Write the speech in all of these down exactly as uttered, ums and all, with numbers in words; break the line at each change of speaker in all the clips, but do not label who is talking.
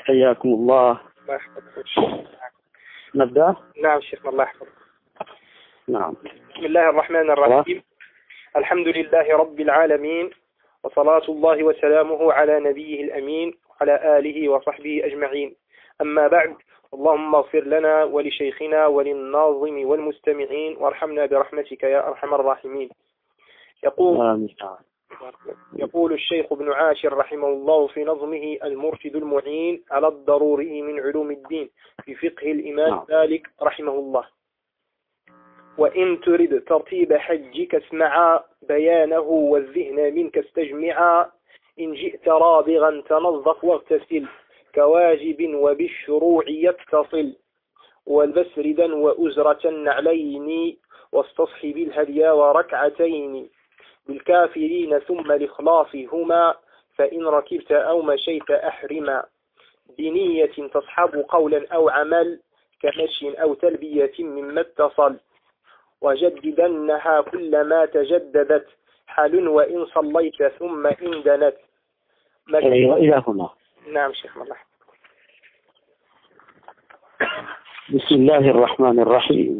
حياكم الله.
الله يحفظك.
نبدأ؟
نعم شيخنا الله يحفظك.
نعم.
بسم الله الرحمن الرحيم. الحمد لله رب العالمين، وصلاة الله وسلامه على نبيه الأمين وعلى آله وصحبه أجمعين. أما بعد، اللهم اغفر لنا ولشيخنا وللناظم والمستمعين وارحمنا برحمتك يا أرحم الراحمين. يقول يقول الشيخ ابن عاشر رحمه الله في نظمه المرشد المعين على الضروري من علوم الدين في فقه الإمام مالك رحمه الله: وإن ترد ترتيب حجك اسمعا بيانه والذهن منك استجمعا، إن جئت رابغا تنظف واغتسل كواجب وبالشروع يتصل، والبس ردا وأزرة النعلين واستصحب الهدي وركعتين بالكافرين ثم الإخلاص، فإن ركبت أو مشيت أحرما بنية تصحب قولا أو عمل كمشي أو تلبية مما اتصل، وجددنها كلما تجددت حال وإن صليت ثم إن دنت.
إلى هنا.
نعم شيخ الله.
بسم الله الرحمن الرحيم.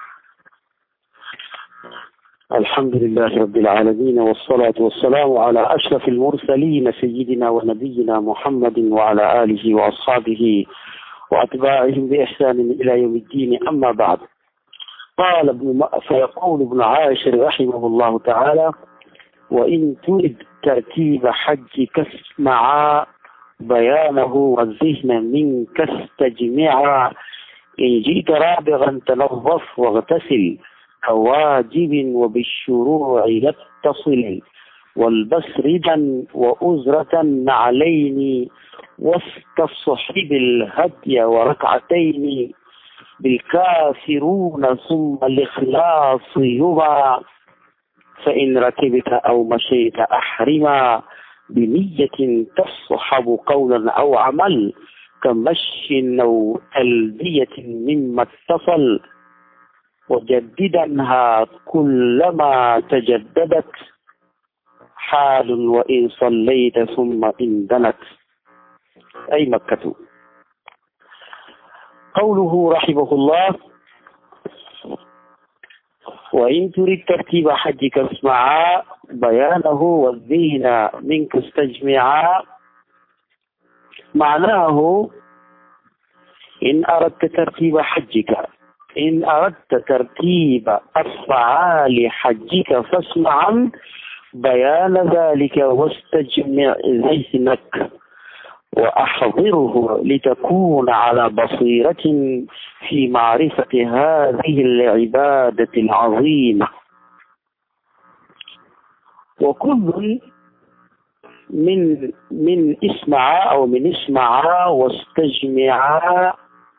الحمد لله رب العالمين، والصلاة والسلام على أشرف المرسلين سيدنا ونبينا محمد وعلى آله وأصحابه وأتباعهم بإحسان إلى يوم الدين. أما بعد، قال ابن فيقول ابن عاشر رحمه الله تعالى: وإن ترد ترتيب حجك اسمعا بيانه والذهن منك استجمعا، إن جئت رابغا تنظف واغتسل كواجب وبالشروع يتصل، والبس ردا وأزرة نعلين واستصحب الهدي وركعتين بالكافرون ثم الإخلاص هما، فإن ركبت أو مشيت أحرما بنية تصحب قولا أو عمل كمشي أو تلبية مما اتصل، وجددنها كلما تجددت حال وإن صليت ثم إن دنت، أي مكة. قوله رحمه الله: وإن تريد ترتيب حجك اسمعا بيانه والذهن منك استجمعا، معناه إن أردت ترتيب حجك إن أردت ترتيب أفعال حجك فاسمعا بيان ذلك واستجمع ذهنك وأحضره لتكون على بصيرة في معرفة هذه العبادة العظيمة. وكل من من اسمع أو من اسمع واستجمع،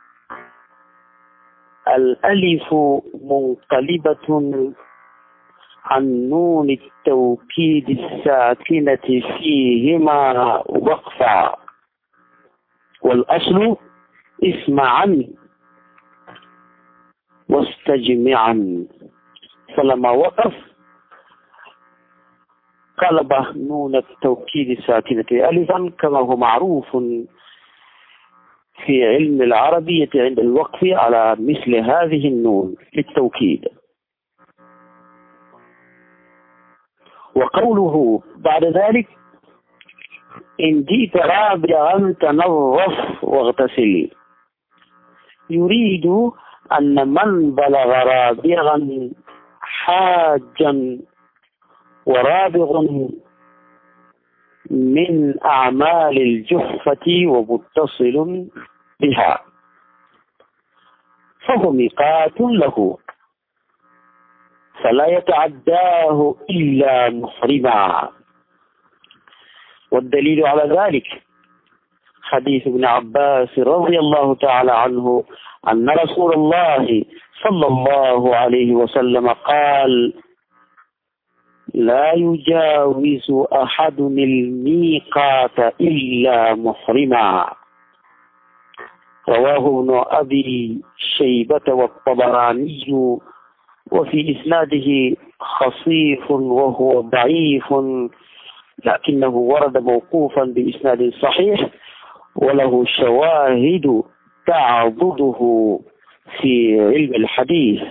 الألف منقلبة عن نون التوكيد الساكنة فيهما وقفا، والأصل اسمعا واستجمعا، فلما وقف قلب نون التوكيد الساكنة ألفا، كما هو معروف في علم العربية عند الوقف على مثل هذه النون للتوكيد. وقوله بعد ذلك: إن جئت رابغا تنظف واغتسل، يريد أن من بلغ رابغا حاجا، ورابغ من أعمال الجحفة ومتصل بها، فهو ميقات له فلا يتعداه إلا محرما. والدليل على ذلك حديث ابن عباس رضي الله تعالى عنه أن رسول الله صلى الله عليه وسلم قال: لا يجاوز أحد الميقات إلا محرما. رواه ابن أبي شيبة والطبراني، وفي إسناده خصيف وهو ضعيف، لكنه ورد موقوفا بإسناد صحيح، وله شواهد تعضده في علم الحديث.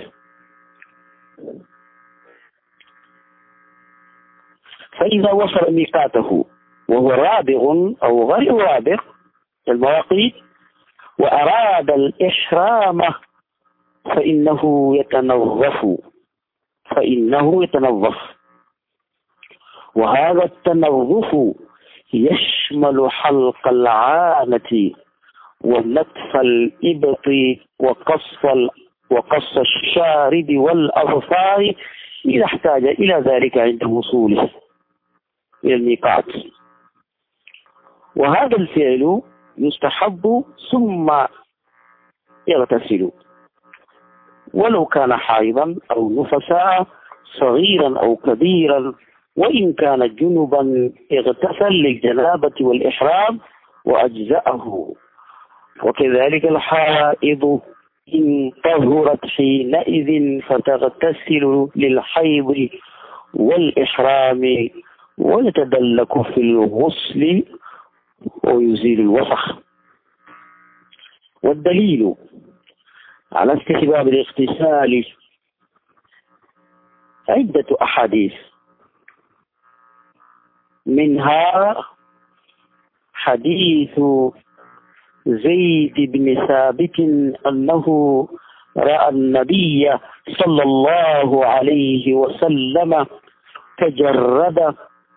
فإذا وصل ميقاته وهو رابغ أو غير رابغ المواقيت وأراد الإحرام فإنه يتنظف فإنه يتنظف وهذا التنظف يشمل حلق العانة ونتف الإبط وقص وقص الشارب والأظفار إذا احتاج إلى ذلك عند وصوله إلى الميقات. وهذا الفعل يستحب ثم يغتسل ولو كان حائضا أو نفساء صغيرا أو كبيرا، وإن كان جنبا اغتسل للجنابة والإحرام وأجزأه. وكذلك الحائض إن طهرت حينئذ فتغتسل للحيض والإحرام ويتدلك في الغسل ويزيل الوسخ. والدليل على استحباب الاغتسال عدة أحاديث، منها حديث زيد بن ثابت أنه رأى النبي صلى الله عليه وسلم تجرد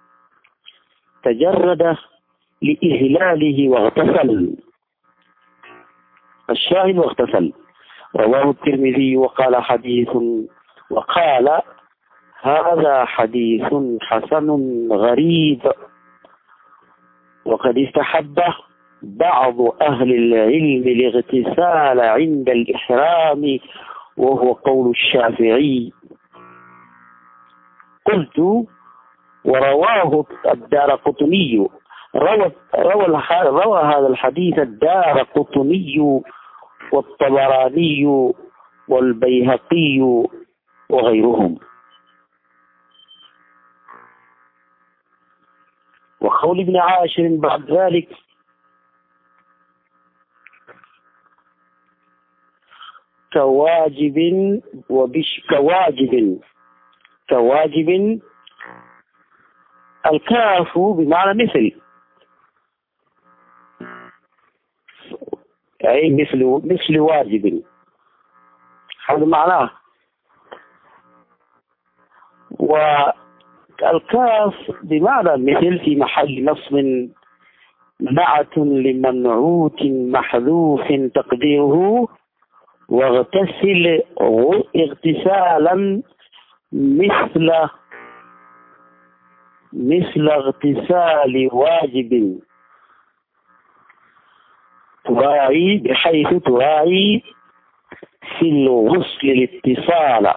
تجرد لإهلاله واغتسل. الشاهد واغتسل. رواه الترمذي وقال حديث وقال هذا حديث حسن غريب. وقد استحب بعض أهل العلم الاغتسال عند الإحرام وهو قول الشافعي. قلت ورواه الدارقطني روى, روى, روى هذا الحديث الدارقطني والطبراني والبيهقي وغيرهم. وقول ابن عاشر بعد ذلك كواجب وبش كواجب كواجب الكاف بمعنى مثل، أي مثل مثل واجب، هذا معناه. والكاف بمعنى مثل في محل نصب نعت لمنعوت محذوف تقديره واغتسل اغتسالا مثل مثل اغتسال واجب تراعي بحيث تراعي في الغسل الاتصال،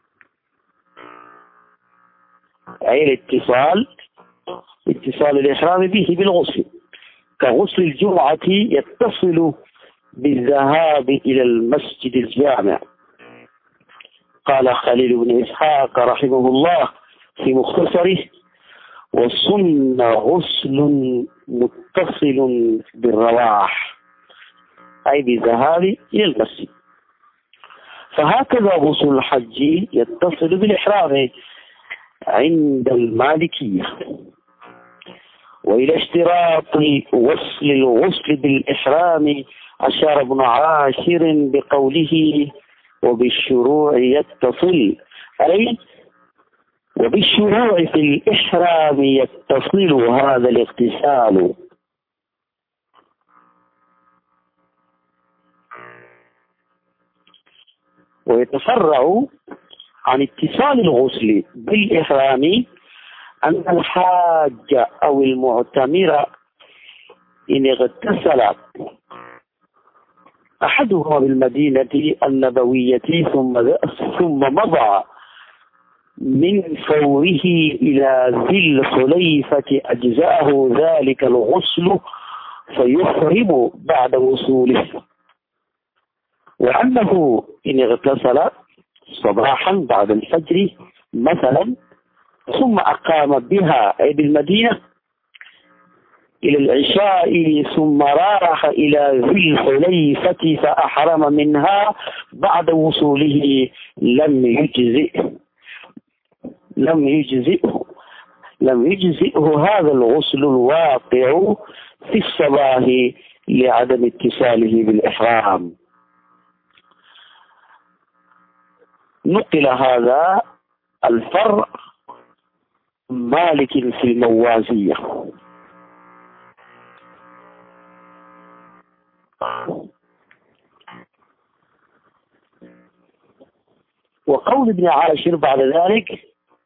أي الاتصال اتصال الإحرام به بالغسل، كغسل الجمعة يتصل بالذهاب إلى المسجد الجامع. قال خليل بن إسحاق رحمه الله في مختصره وسن غسل متصل بالرواح، أي بالذهاب إلى المسجد. فهكذا غسل الحج يتصل بالإحرام عند المالكية. وإلى اشتراط وصل الغسل بالإحرام أشار ابن عاشر بقوله وبالشروع يتصل، أي وبالشروع في الإحرام يتصل هذا الاغتسال. ويتفرع عن اتصال الغسل بالإحرام أن الحاج أو المعتمر إن اغتسل أحدهما بالمدينة النبوية ثم ثم مضى من فوره إلى ذي الحليفة أجزأه ذلك الغسل فيحرم بعد وصوله. وأنه إن اغتسل صباحا بعد الفجر مثلا ثم أقام بها أي بالمدينة إلى العشاء ثم راح إلى ذي الحليفة فأحرم منها بعد وصوله لم يجزئه لم يجزئه لم يجزئه هذا الغسل الواقع في الصباح لعدم اتصاله بالإحرام. نقل هذا الفرع مالك في الموازية. وقول ابن عاشر بعد ذلك: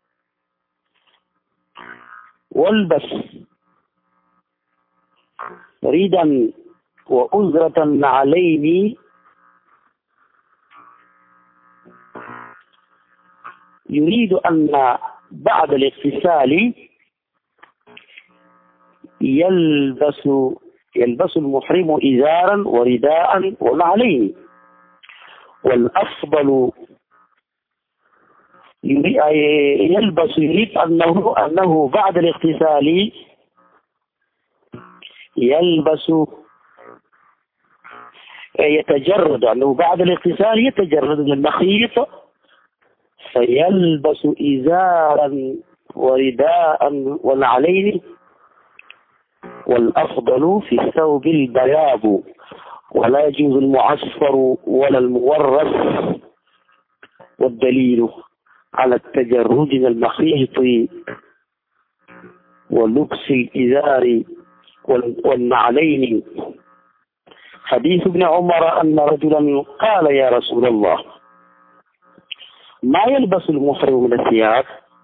والبس ريدا وأزرة نعلين، يريد أن بعد الاغتسال يلبس يلبس المحرم إزارا ورداء ونعلين، والأفضل يلبس يريد أنه أنه بعد الاغتسال يلبس يتجرد أنه بعد الاغتسال يتجرد من المخيط فيلبس إزارا ورداء ونعلين، والأفضل في الثوب البياض، ولا يجوز المعصفر ولا المورث، والدليل على التجرد من المخيط ولبس الإزار والنعلين حديث ابن عمر أن رجلا قال: يا رسول الله، ما يلبس المحرم من الثياب؟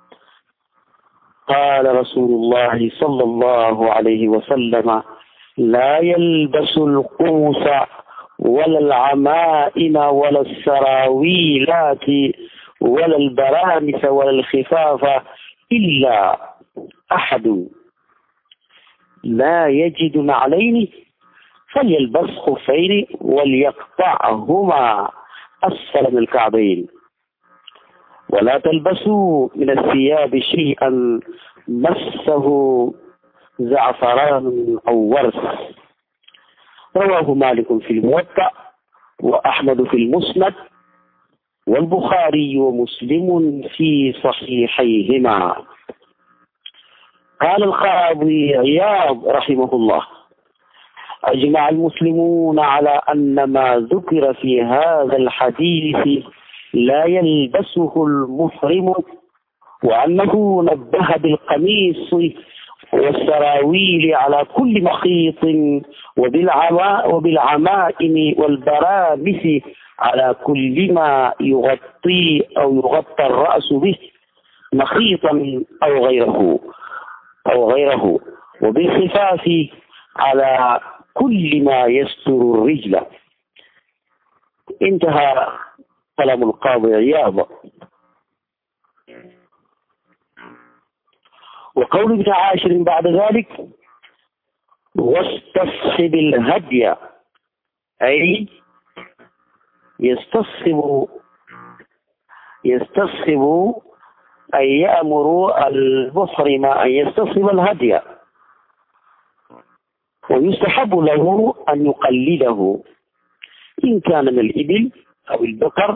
قال رسول الله صلى الله عليه وسلم: لا يلبس القوس ولا العمائم ولا السراويلات ولا البرانس ولا الخفاف إلا أحد لا يجد نعلين فليلبس خفين وليقطعهما أسفل من الكعبين، ولا تلبسوا من الثياب شيئا مسه زعفران أو ورس. رواه مالك في الموطأ وأحمد في المسند والبخاري ومسلم في صحيحيهما. قال القاضي عياض رحمه الله: أجمع المسلمون على أن ما ذكر في هذا الحديث لا يلبسه المحرم، وأنه نبه بالقميص والسراويل على كل مخيط، وبالعمائم والبرانس على كل ما يغطي أو يغطى الرأس به مخيطا أو غيره أو غيره وبالخفاف على كل ما يستر الرجل. انتهى كلام القاضي عياض. وقول ابن عاشر بعد ذلك: واستصحب الهدي، أي يستصحب يستصحب أن يأمر المحرم أن يستصحب الهدي، ويستحب له أن يقلده إن كان من الإبل أو البقر،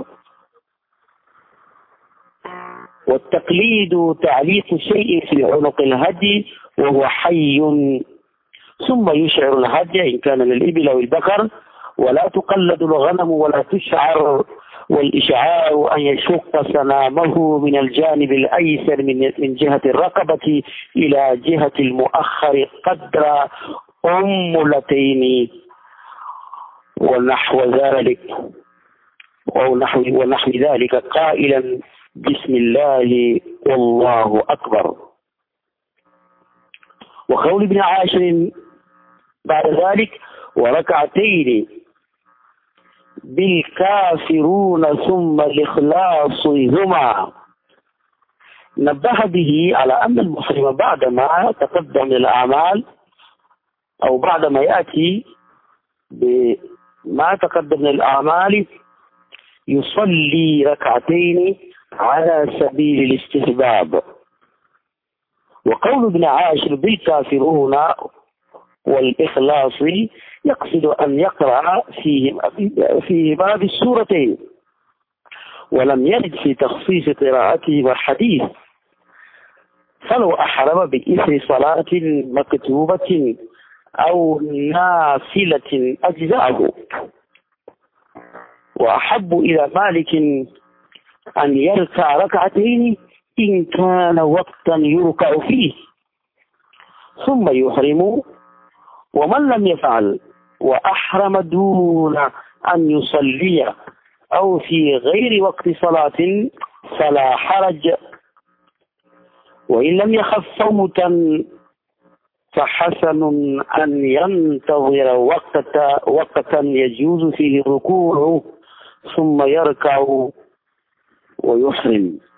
والتقليد تعليق شيء في عنق الهدي وهو حي، ثم يشعر الهدي إن كان من الإبل أو البقر، ولا تقلد الغنم ولا تشعر، والإشعار أن يشق سنامه من الجانب الأيسر من جهة الرقبة إلى جهة المؤخر قدر أنملتين ونحو ذلك ونحو, ونحو ذلك قائلا: بسم الله والله أكبر. وقول ابن عاشر بعد ذلك: وركعتين بالكافرون ثم الإخلاص هما، نبه به على أن المحرم بعدما تقدم الأعمال أو بعدما يأتي بما تقدم من الأعمال يصلي ركعتين على سبيل الاستحباب. وقول ابن عاشر بالكافرون والإخلاص يقصد أن يقرأ فيهما فيهما بالسورتين، ولم يرد في تخصيص قراءتهما حديث، فلو أحرم بإثر صلاة مكتوبة أو نافلة أجزاءه. وأحب إلى مالك أن يركع ركعتين إن كان وقتا يركع فيه ثم يحرم، ومن لم يفعل وأحرم دون أن يصلي أو في غير وقت صلاة فلا حرج، وإن لم يخف فوتا فحسن أن ينتظر وقتا وقتا يجوز فيه الركوع ثم يركع ويحرم.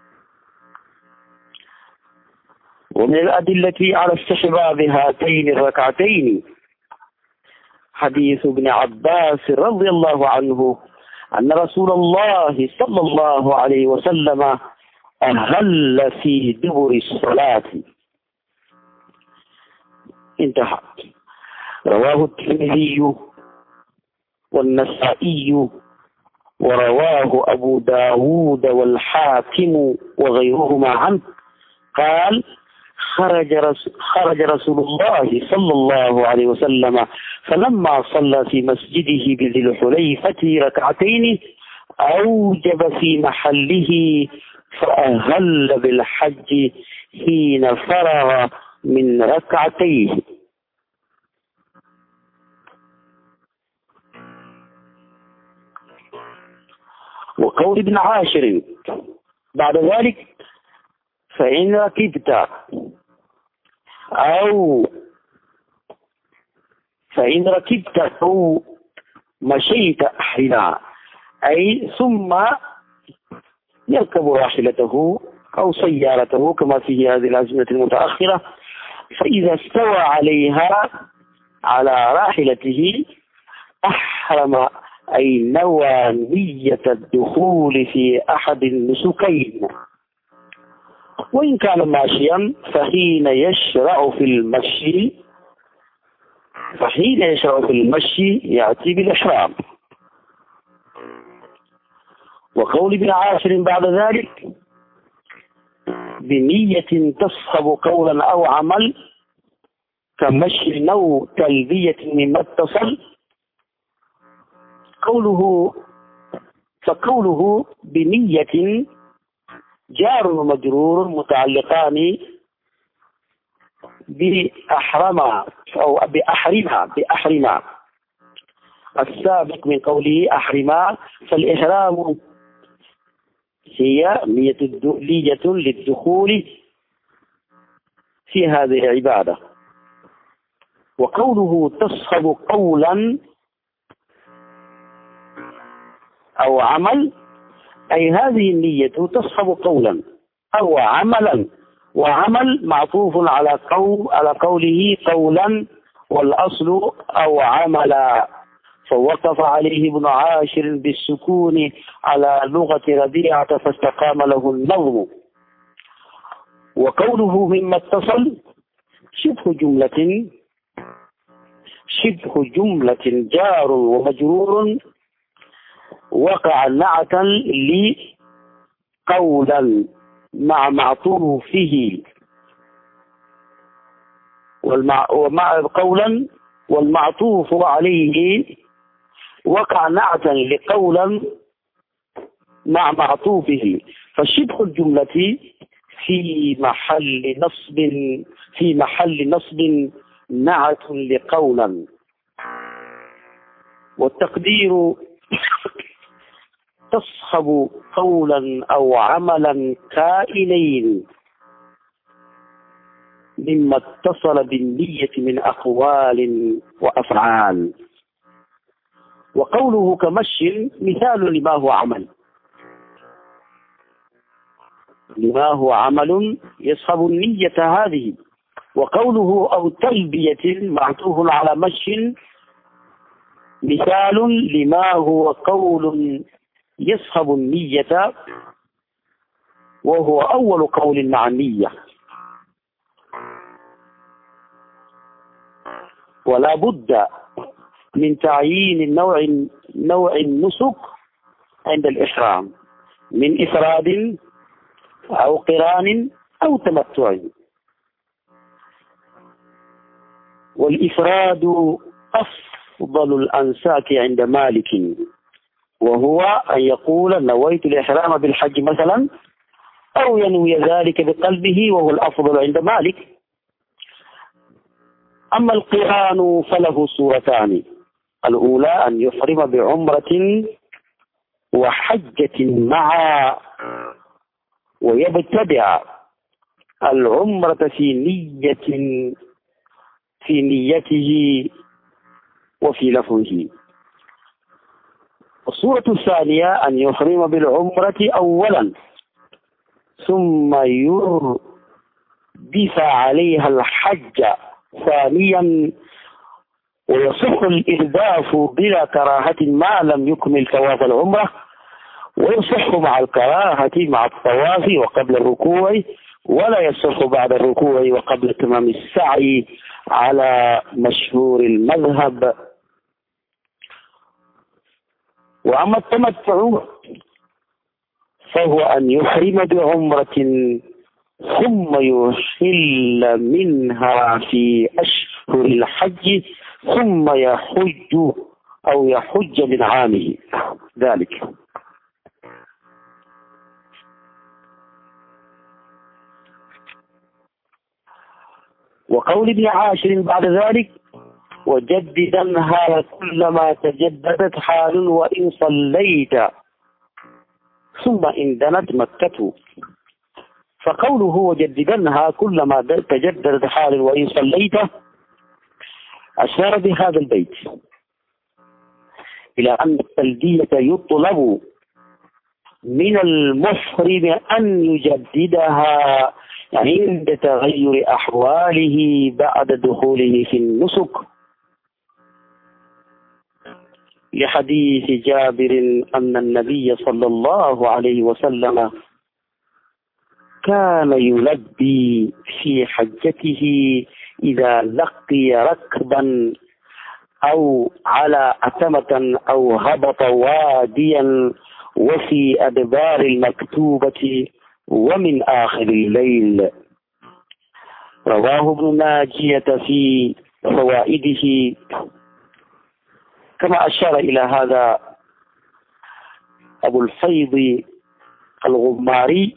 ومن الأدلة على استحباب هاتين الركعتين حديث ابن عباس رضي الله عنه أن رسول الله صلى الله عليه وسلم أهل في دبر الصلاة. انتهى. رواه الترمذي والنسائي ورواه أبو داود والحاكم وغيرهما عنه قال: خرج رسول, خرج رسول الله صلى الله عليه وسلم فلما صلى في مسجده بذي الحليفة ركعتين أوجب في محله فأهل بالحج حين فرغ من ركعتيه. وقول ابن عاشر بعد ذلك: فإن ركبت أو فإن ركبت أو مشيت أحرما، أي ثم يركب راحلته أو سيارته كما في هذه الأزمنة المتأخرة، فإذا استوى عليها على راحلته أحرم، أي نوى نية الدخول في أحد النسكين. وإن كان ماشيا فحين يشرع في المشي فحين يشرع في المشي يأتي بالإحرام. وقول ابن عاشر بعد ذلك: بنية تصحب قولا أو عمل كمشي أو تلبية مما اتصل. قوله فقوله بنية جار ومجرور متعلقان بأحرما أو بأحرما بأحرما السابق من قوله أحرما، فالإحرام هي نية نية للدخول في هذه العبادة. وقوله تصحب قولا أو عمل، أي هذه النية تصحب قولا أو عملا، وعمل معطوف على قول على قوله قولا والأصل أو عملا، فوقف عليه ابن عاشر بالسكون على لغة ربيعة فاستقام له النظم. وقوله مما اتصل شبه جملة شبه جملة جار ومجرور وقع نعتا لقولا مع معطوفه والمع ومع قولا والمعطوف عليه وقع نعتا لقولا مع معطوفه، فشبه الجملة في محل نصب في محل نصب نعت لقولا. والتقدير تصحب قولا أو عملا كائنين مما اتصل بالنية من أقوال وأفعال. وقوله كمشي مثال لما هو عمل لما هو عمل يصحب النية هذه. وقوله أو تلبية معطوف على مشي مثال لما هو قول يصحب النية، وهو أول قول مع النية. ولا بد من تعيين نوع نوع النسك عند الإحرام من إفراد أو قران أو تمتع. والإفراد أفضل الأنساك عند مالك، وهو أن يقول نويت الإحرام بالحج مثلا، أو ينوي ذلك بقلبه، وهو الأفضل عند مالك. أما القران فله صورتان: الأولى أن يحرم بعمرة وحجة معا، ويبتدع العمرة في نية في نيته وفي لفظه. الصورة الثانية أن يحرم بالعمرة أولا ثم يردف عليها الحج ثانيا، ويصح الإرداف بلا كراهة ما لم يكمل ثواب العمرة، ويصح مع الكراهة مع الطواف وقبل الركوع، ولا يصح بعد الركوع وقبل تمام السعي على مشهور المذهب. وأما التمتع فهو أن يحرم بعمرة ثم يحل منها في أشهر الحج ثم يحج أو يحج من عامه ذلك. وقول ابن عاشر بعد ذلك: وجددنها كلما تجددت حال وإن صليت ثم إن دنت مكة. فقوله وجددنها كلما تجددت حال وإن صليت أشار بهذا البيت إلى أن التلبية يطلب من المحرم أن يجددها يعني عند تغير أحواله بعد دخوله في النسك، لحديث جابر أن النبي صلى الله عليه وسلم كان يلبي في حجته إذا لقي ركبا أو على أتمة أو هبط واديا وفي أدبار المكتوبة ومن آخر الليل. رواه ابن ناجية في فوائده، كما أشار إلى هذا أبو الفيض الغماري.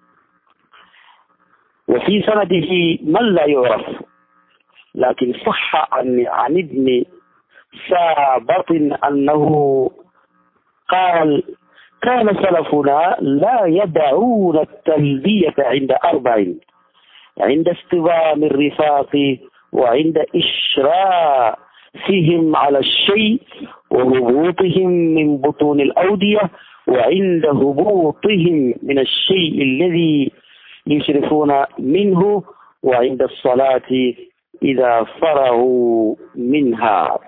وفي سنده من لا يعرف، لكن صح عن, عن ابن سابط أنه قال: كان سلفنا لا يدعون التلبية عند أربع: عند استوام الرفاق، وعند إشرافهم على الشيء، وهبوطهم من بطون الأودية، وعند هبوطهم من الشيء الذي يشرفون منه، وعند الصلاة إذا فرغوا منها.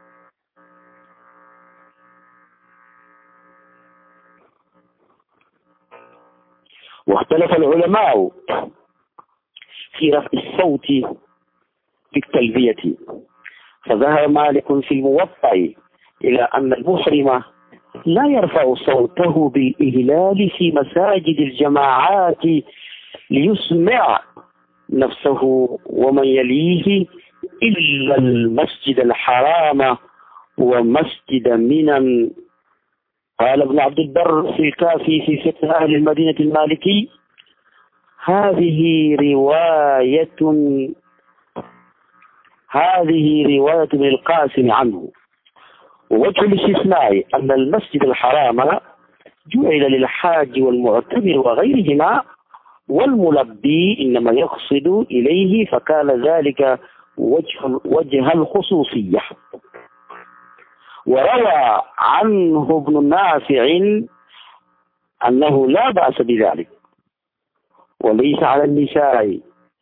واختلف العلماء في رفع الصوت في التلبية، فذهب مالك في الموطأ إلى أن المحرم لا يرفع صوته بالإهلال في مساجد الجماعات ليسمع نفسه ومن يليه إلا المسجد الحرام ومسجد منى. قال ابن عبد البر في الكافي في فقه أهل المدينة المالكي: هذه رواية هذه رواية من القاسم عنه. ووجه الاستثناء أن المسجد الحرام جعل للحاج والمعتمر وغيرهما، والملبي إنما يقصد إليه، فكان ذلك وجه, وجه الخصوصية. وروى عنه ابن نافع أنه لا بأس بذلك، وليس على النساء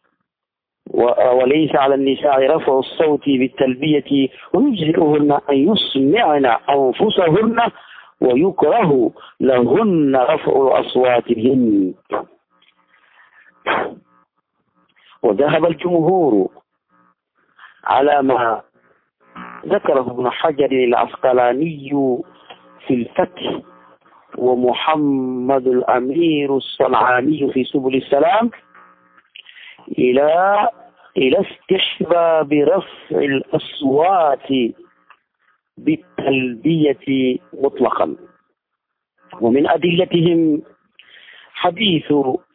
وليس على النساء رفع الصوت بالتلبية، ويجزئهن أن يسمعن أنفسهن، ويكره لهن رفع أصواتهن. وذهب الجمهور على ما ذكره ابن حجر العسقلاني في الفتح ومحمد الأمير الصنعاني في سبل السلام إلى إلى استحباب رفع الأصوات بالتلبية مطلقا. ومن أدلتهم حديث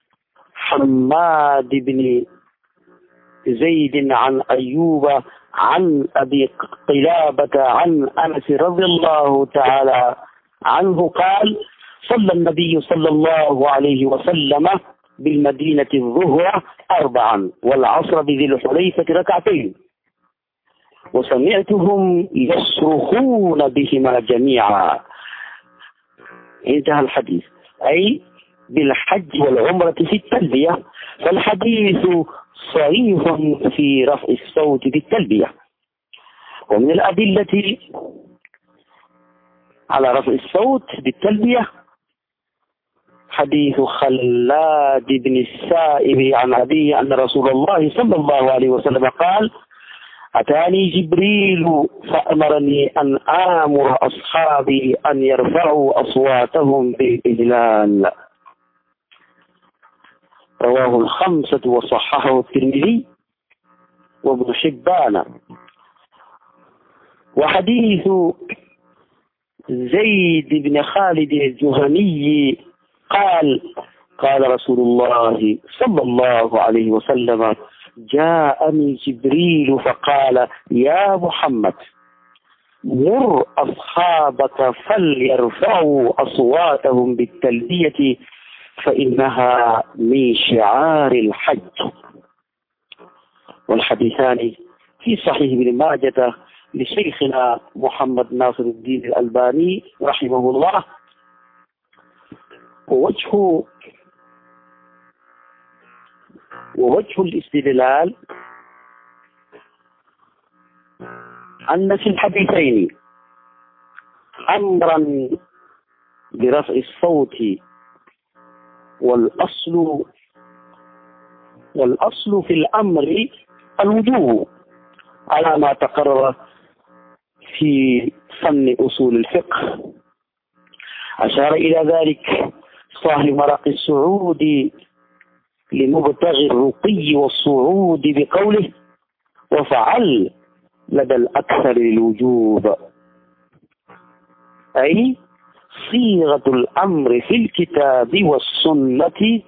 حماد بن زيد عن أيوب عن أبي قلابة عن أنس رضي الله تعالى عنه قال: صلى النبي صلى الله عليه وسلم بالمدينة الظهر أربعا والعصر بذي الحليفة ركعتين، وسمعتهم يصرخون بهما جميعا. انتهى الحديث، أي بالحج والعمرة في التلبية. فالحديث صريح في رفع الصوت بالتلبية. ومن الأدلة على رفع الصوت بالتلبية حديث خلاد بن السائب عن أبيه أن رسول الله صلى الله عليه وسلم قال: أتاني جبريل فأمرني أن آمر أصحابي أن يرفعوا أصواتهم بالإهلال. رواه الخمسة وصححه الترمذي وابن حبان. وحديث زيد بن خالد الجهني قال: قال رسول الله صلى الله عليه وسلم: جاءني جبريل فقال: يا محمد مر أصحابك فليرفعوا أصواتهم بالتلبية فإنها من شعار الحج. والحديثان في صحيح ابن ماجه لشيخنا محمد ناصر الدين الألباني رحمه الله. ووجه ووجه الاستدلال أن في الحديثين أمرا برفع الصوت، والأصل والأصل في الأمر الوجوب على ما تقرر في فن أصول الفقه. أشار إلى ذلك صاحب مرقي السعود لمبتغي الرقي والصعود بقوله: وفعل لدى الأكثر للوجوب، أي صيغة الأمر في الكتاب والسنة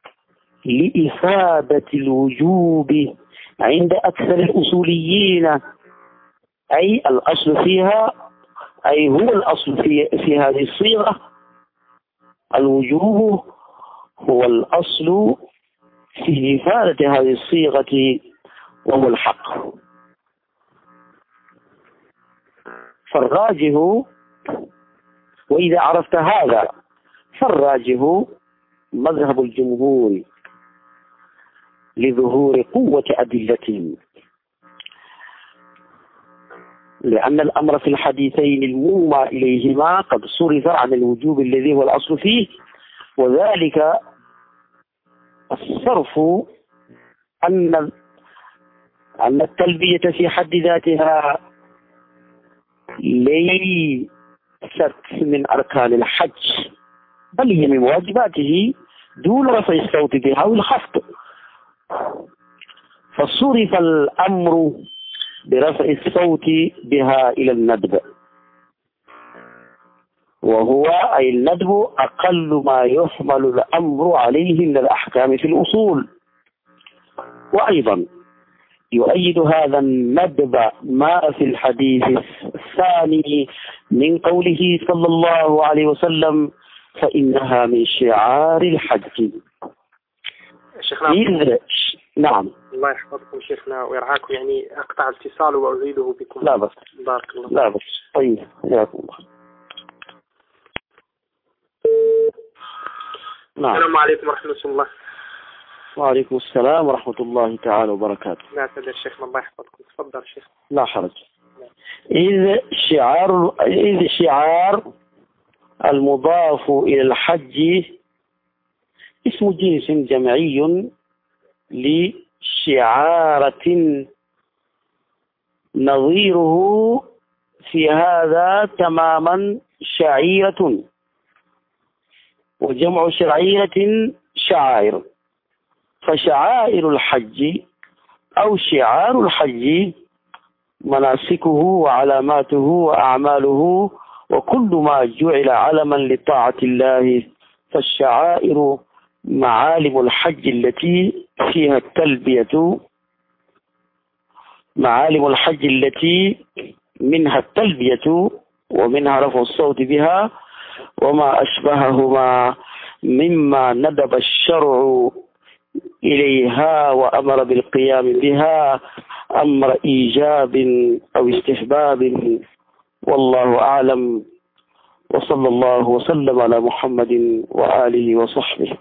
لإفادة الوجوب عند أكثر الأصوليين، أي الأصل فيها، أي هو الأصل في, في هذه الصيغة. الوجوب هو الأصل في إفادة هذه الصيغة وهو الحق. فالراجح، وإذا عرفت هذا فالراجح مذهب الجمهور لظهور قوة أدلتهم، لأن الأمر في الحديثين المومى إليهما قد صرف عن الوجوب الذي هو الأصل فيه، وذلك الصرف أن أن التلبية في حد ذاتها ليست من أركان الحج، بل هي من واجباته دون رفع الصوت بها والخفض. فصرف الأمر برفع الصوت بها إلى الندب، وهو أي الندب أقل ما يحمل الأمر عليه من الأحكام في الأصول. وأيضا يؤيد هذا الندب ما في الحديث الثاني من قوله صلى الله عليه وسلم: فإنها من شعار الحج.
شيخنا
إذ... نعم.
الله يحفظكم شيخنا ويرعاكم، يعني أقطع اتصال وأعيده بكم.
لا بس
بارك الله.
لا بس طيب، حياكم الله. نعم.
السلام عليكم ورحمة الله.
وعليكم السلام ورحمة الله تعالى وبركاته.
لا تدر شيخنا، الله يحفظكم. تفضل شيخ.
لا حرج. إذ شعار إذ شعار المضاف إلى الحج اسم جنس جمعي لشعارة نظيره في هذا تماما شعيرة، وجمع شعيرة شعائر. فشعائر الحج أو شعار الحج مناسكه وعلاماته وأعماله وكل ما جعل علما لطاعة الله. فالشعائر معالم الحج التي فيها التلبية، معالم الحج التي منها التلبية ومنها رفع الصوت بها وما أشبههما مما ندب الشرع إليها وأمر بالقيام بها أمر إيجاب أو استحباب. والله أعلم، وصلى الله وسلم على محمد وآله وصحبه.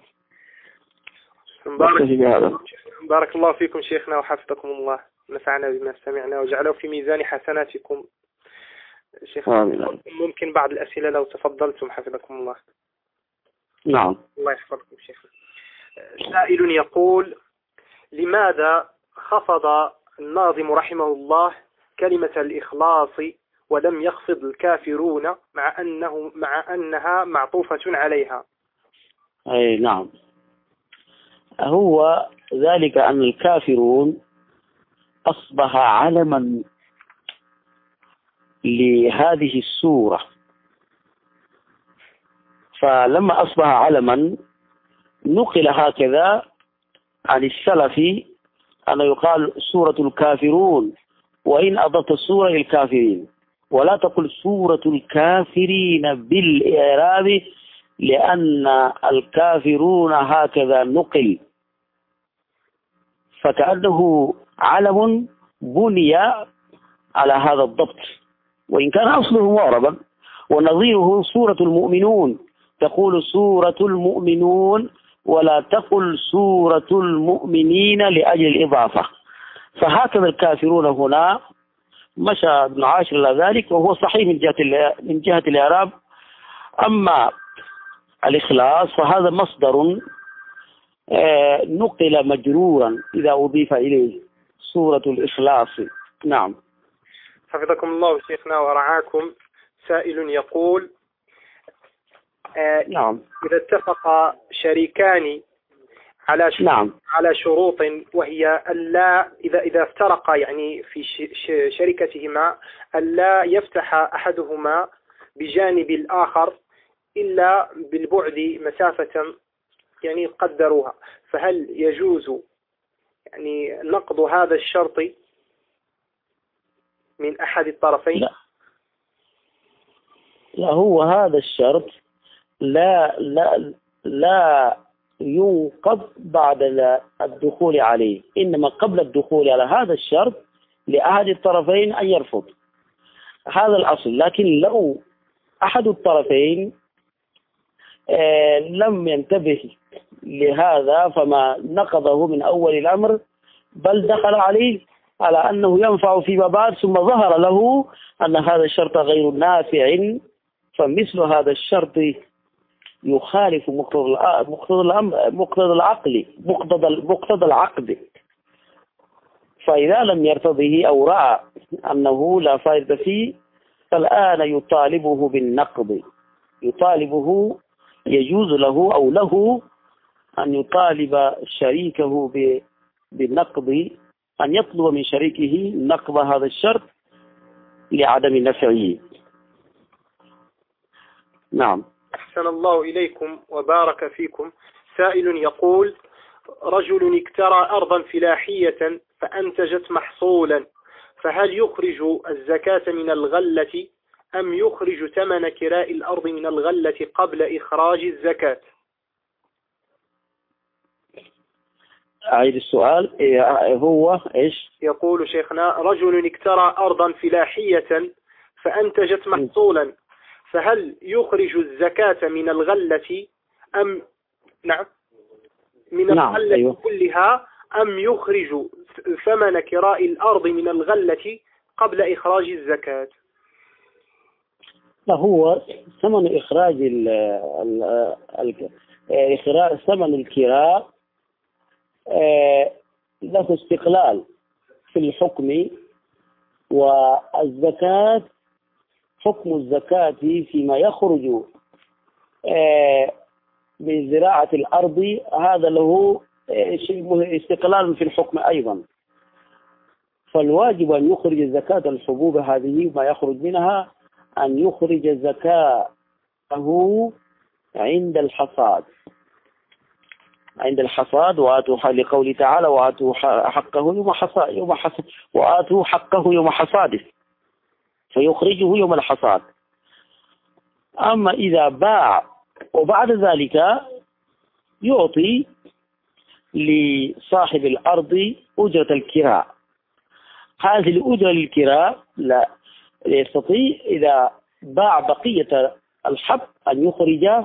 بارك, بارك الله فيكم شيخنا وحفظكم الله، نفعنا بما سمعنا وجعله في ميزان حسناتكم. شيخنا ممكن بعض الأسئلة لو تفضلتم حفظكم الله.
نعم.
الله يحفظكم شيخنا. سائل يقول: لماذا خفض الناظم رحمه الله كلمة الإخلاص ولم يخفض الكافرون مع أنه مع أنها معطوفة عليها؟
أي نعم، هو ذلك أن الكافرون أصبح علما لهذه السورة، فلما أصبح علما نقل هكذا عن السلف أن يقال سورة الكافرون، وإن أضفت السورة للكافرين، ولا تقل سورة الكافرين بالإعراب لأن الكافرون هكذا نقل، فكأنه علم بني على هذا الضبط وإن كان أصله معربا. ونظيره سورة المؤمنون، تقول سورة المؤمنون ولا تقل سورة المؤمنين لأجل الإضافة. فهكذا الكافرون هنا مشى ابن عاشر إلى ذلك، وهو صحيح من جهة من جهة الإعراب. أما الإخلاص فهذا مصدر نقل مجرورا إذا أضيف إليه سورة الإخلاص. نعم.
حفظكم الله شيخنا ورعاكم. سائل يقول:
نعم.
إذا اتفق شريكان على
نعم.
على شروط، وهي ألا إذا إذا افترقا يعني في شركتهما ألا يفتح أحدهما بجانب الآخر إلا بالبعد مسافة يعني قدروها، فهل يجوز يعني نقض هذا الشرط من أحد الطرفين؟
لا, لا هو هذا الشرط لا لا لا ينقض بعد الدخول عليه، إنما قبل الدخول على هذا الشرط لأحد الطرفين أن يرفض، هذا الأصل. لكن لو أحد الطرفين آه لم ينتبه لهذا فما نقضه من أول الأمر، بل دخل عليه على أنه ينفع فيما بعد، ثم ظهر له أن هذا الشرط غير نافع، فمثل هذا الشرط يخالف مقتضى مقتضى العقل مقتضى مقتضى العقد. فإذا لم يرتضه أو رأى أنه لا فائدة فيه فالآن يطالبه بالنقض، يطالبه يجوز له أو له أن يطالب شريكه بالنقض، أن يطلب من شريكه نقض هذا الشرط لعدم نفعه. نعم.
أحسن الله إليكم وبارك فيكم. سائل يقول: رجل اكترى أرضا فلاحية فأنتجت محصولا، فهل يخرج الزكاة من الغلة أم يخرج ثمن كراء الأرض من الغلة قبل إخراج الزكاة؟
أعيد السؤال. هو إيش؟
يقول شيخنا: رجل اكترى أرضا فلاحية فأنتجت محصولا، فهل يخرج الزكاة من الغلة أم نعم من
نعم.
الغلة
أيوه.
كلها أم يخرج ثمن كراء الأرض من الغلة قبل إخراج الزكاة؟
هو ثمن إخراج ال ال إخراج ثمن الكراء له استقلال في الحكم، والزكاة حكم الزكاة فيما يخرج من زراعة الأرض هذا له استقلال في الحكم أيضا. فالواجب أن يخرج زكاة الحبوب هذه ما يخرج منها أن يخرج زكاته عند الحصاد، عند الحصاد. وآتوا لقوله تعالى وآتوا حقه يوم حصاد يوم حصاد وآتوا حقه يوم حصاده، فيخرجه يوم الحصاد. أما إذا باع وبعد ذلك يعطي لصاحب الأرض أجرة الكراء، هذه الأجرة للكراء لا يستطيع إذا باع بقية الحب أن يخرج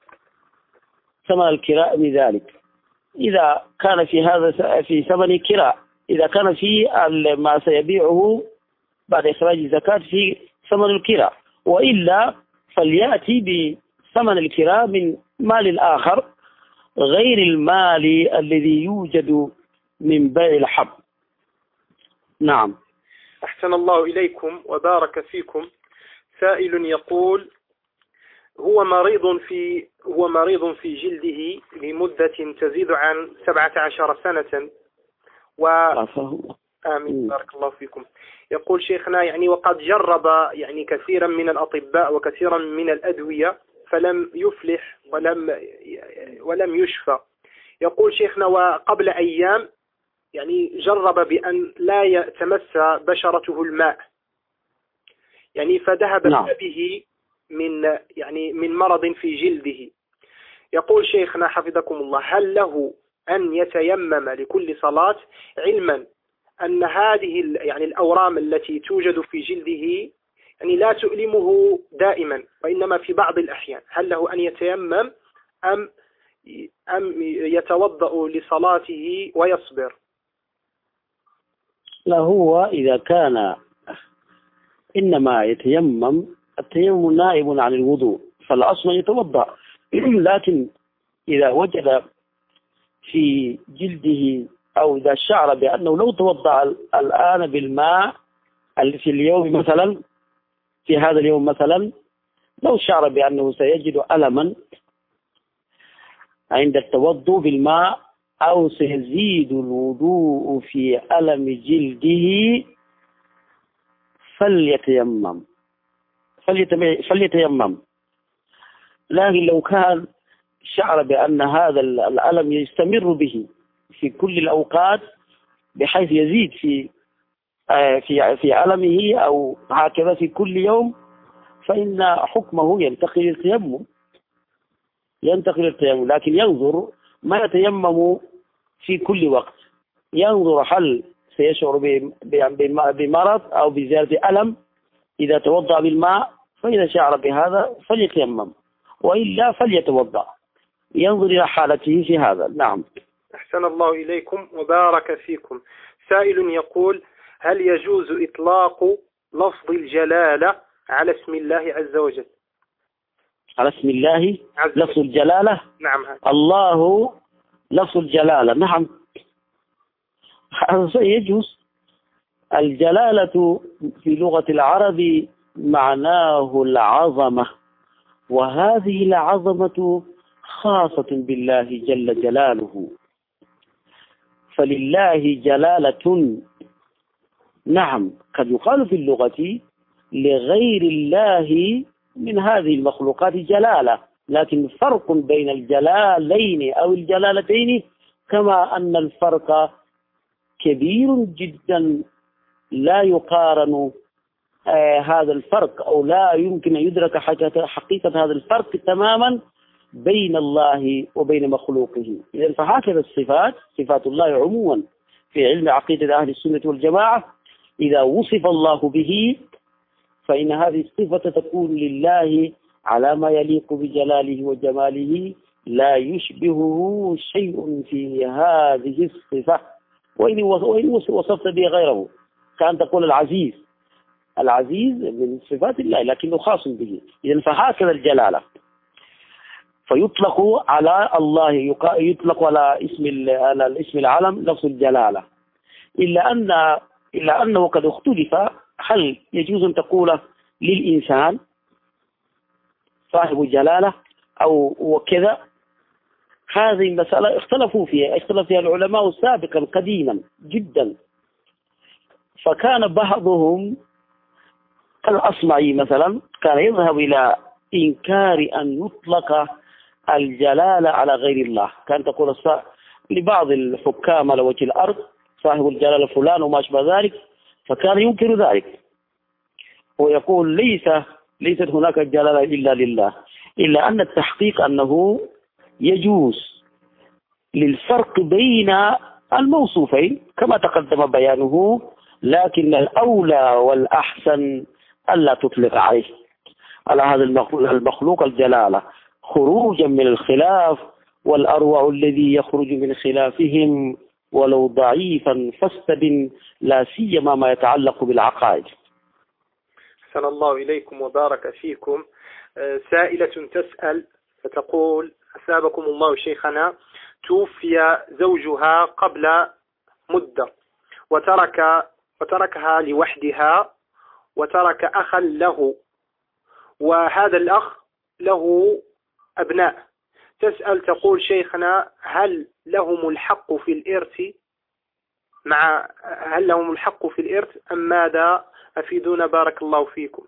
ثمن الكراء من ذلك. إذا كان في هذا في ثمن الكراء، إذا كان في ما سيبيعه بعد إخراج الزكاة في ثمن الكراء، وإلا فليأتي بثمن الكراء من مال آخر غير المال الذي يوجد من بيع الحب. نعم.
أحسن الله إليكم وبارك فيكم. سائل يقول هو مريض في هو مريض في جلده لمدة تزيد عن سبعة عشر سنة و آمين بارك الله فيكم. يقول شيخنا يعني وقد جرب يعني كثيرا من الأطباء وكثيرا من الأدوية فلم يفلح ولم ولم يشفى. يقول شيخنا وقبل أيام يعني جرب بأن لا يتمس بشرته الماء، يعني فذهب
نعم.
به من يعني من مرض في جلده. يقول شيخنا حفظكم الله هل له أن يتيمم لكل صلاة، علما أن هذه يعني الأورام التي توجد في جلده يعني لا تؤلمه دائما وإنما في بعض الأحيان، هل له أن يتيمم أم أم يتوضأ لصلاته ويصبر؟
لا، هو إذا كان إنما يتيمم، التيمم نائب عن الوضوء فالأصل يتوضأ. لكن إذا وجد في جلده أو إذا شعر بأنه لو توضأ الآن بالماء في اليوم مثلا، في هذا اليوم مثلا لو شعر بأنه سيجد ألما عند التوضؤ بالماء أو سيزيد الوضوء في ألم جلده فليتيمم فليتيمم. لكن لو كان شعر بأن هذا الألم يستمر به في كل الأوقات بحيث يزيد في في في ألمه أو هكذا في كل يوم، فإن حكمه ينتقل للتيمم ينتقل للتيمم لكن ينظر ما يتيمم في كل وقت، ينظر هل سيشعر بمرض أو بزيادة ألم إذا توضأ بالماء، فإذا شعر بهذا فليتيمم وإلا فليتوضأ، ينظر إلى حالته في هذا. نعم.
أحسن الله إليكم وبارك فيكم. سائل يقول هل يجوز إطلاق لفظ الجلالة على اسم الله عز وجل؟
على اسم الله لفظ الجلالة؟
نعم.
الله لفظ الجلالة، نعم هذا يجوز. الجلالة في لغة العرب معناه العظمة، وهذه العظمة خاصة بالله جل جلاله، فلله جلالة. نعم قد يقال في اللغة لغير الله من هذه المخلوقات جلالة، لكن فرق بين الجلالين أو الجلالتين كما أن الفرق كبير جدا لا يقارن آه هذا الفرق أو لا يمكن أن يدرك حقيقة هذا الفرق تماما بين الله وبين مخلوقه. إذن فهكذا الصفات، صفات الله عموما في علم عقيدة أهل السنة والجماعة، إذا وصف الله به فإن هذه الصفة تكون لله على ما يليق بجلاله وجماله، لا يشبهه شيء في هذه الصفة. وإن وصفت به غيره كان تقول العزيز، العزيز من صفات الله لكنه خاص به. إذن فهكذا الجلالة، فيطلق على الله يطلق على اسم على الاسم العلم لفظ الجلالة، إلا أن إلا أنه قد اختلف هل يجوز أن تقول للإنسان صاحب الجلالة أو وكذا، هذه المسألة اختلفوا فيها اختلف فيها العلماء سابقا قديما جدا. فكان بعضهم الأصمعي مثلا كان يذهب إلى إنكار أن يطلق الجلالة على غير الله. كان تقول لبعض الحكام على وجه الأرض صاحب الجلالة فلان وما أشبه ذلك، فكان ينكر ذلك ويقول ليس ليست هناك الجلالة إلا لله، إلا أن التحقيق أنه يجوز للفرق بين الموصوفين كما تقدم بيانه، لكن الأولى والأحسن ألا تطلق عليه على هذا المخلوق الجلالة خروجا من الخلاف، والأروع الذي يخرج من خلافهم ولو ضعيفا فاستبن، لا سيما ما يتعلق بالعقائد.
أحسن الله إليكم وبارك فيكم. سائلة تسأل فتقول: أثابكم الله شيخنا، توفي زوجها قبل مدة وترك وتركها لوحدها وترك أخا له، وهذا الأخ له أبناء. تسأل تقول: شيخنا، هل لهم الحق في الإرث مع هل لهم الحق في الإرث أم ماذا؟ أفيدونا بارك الله فيكم.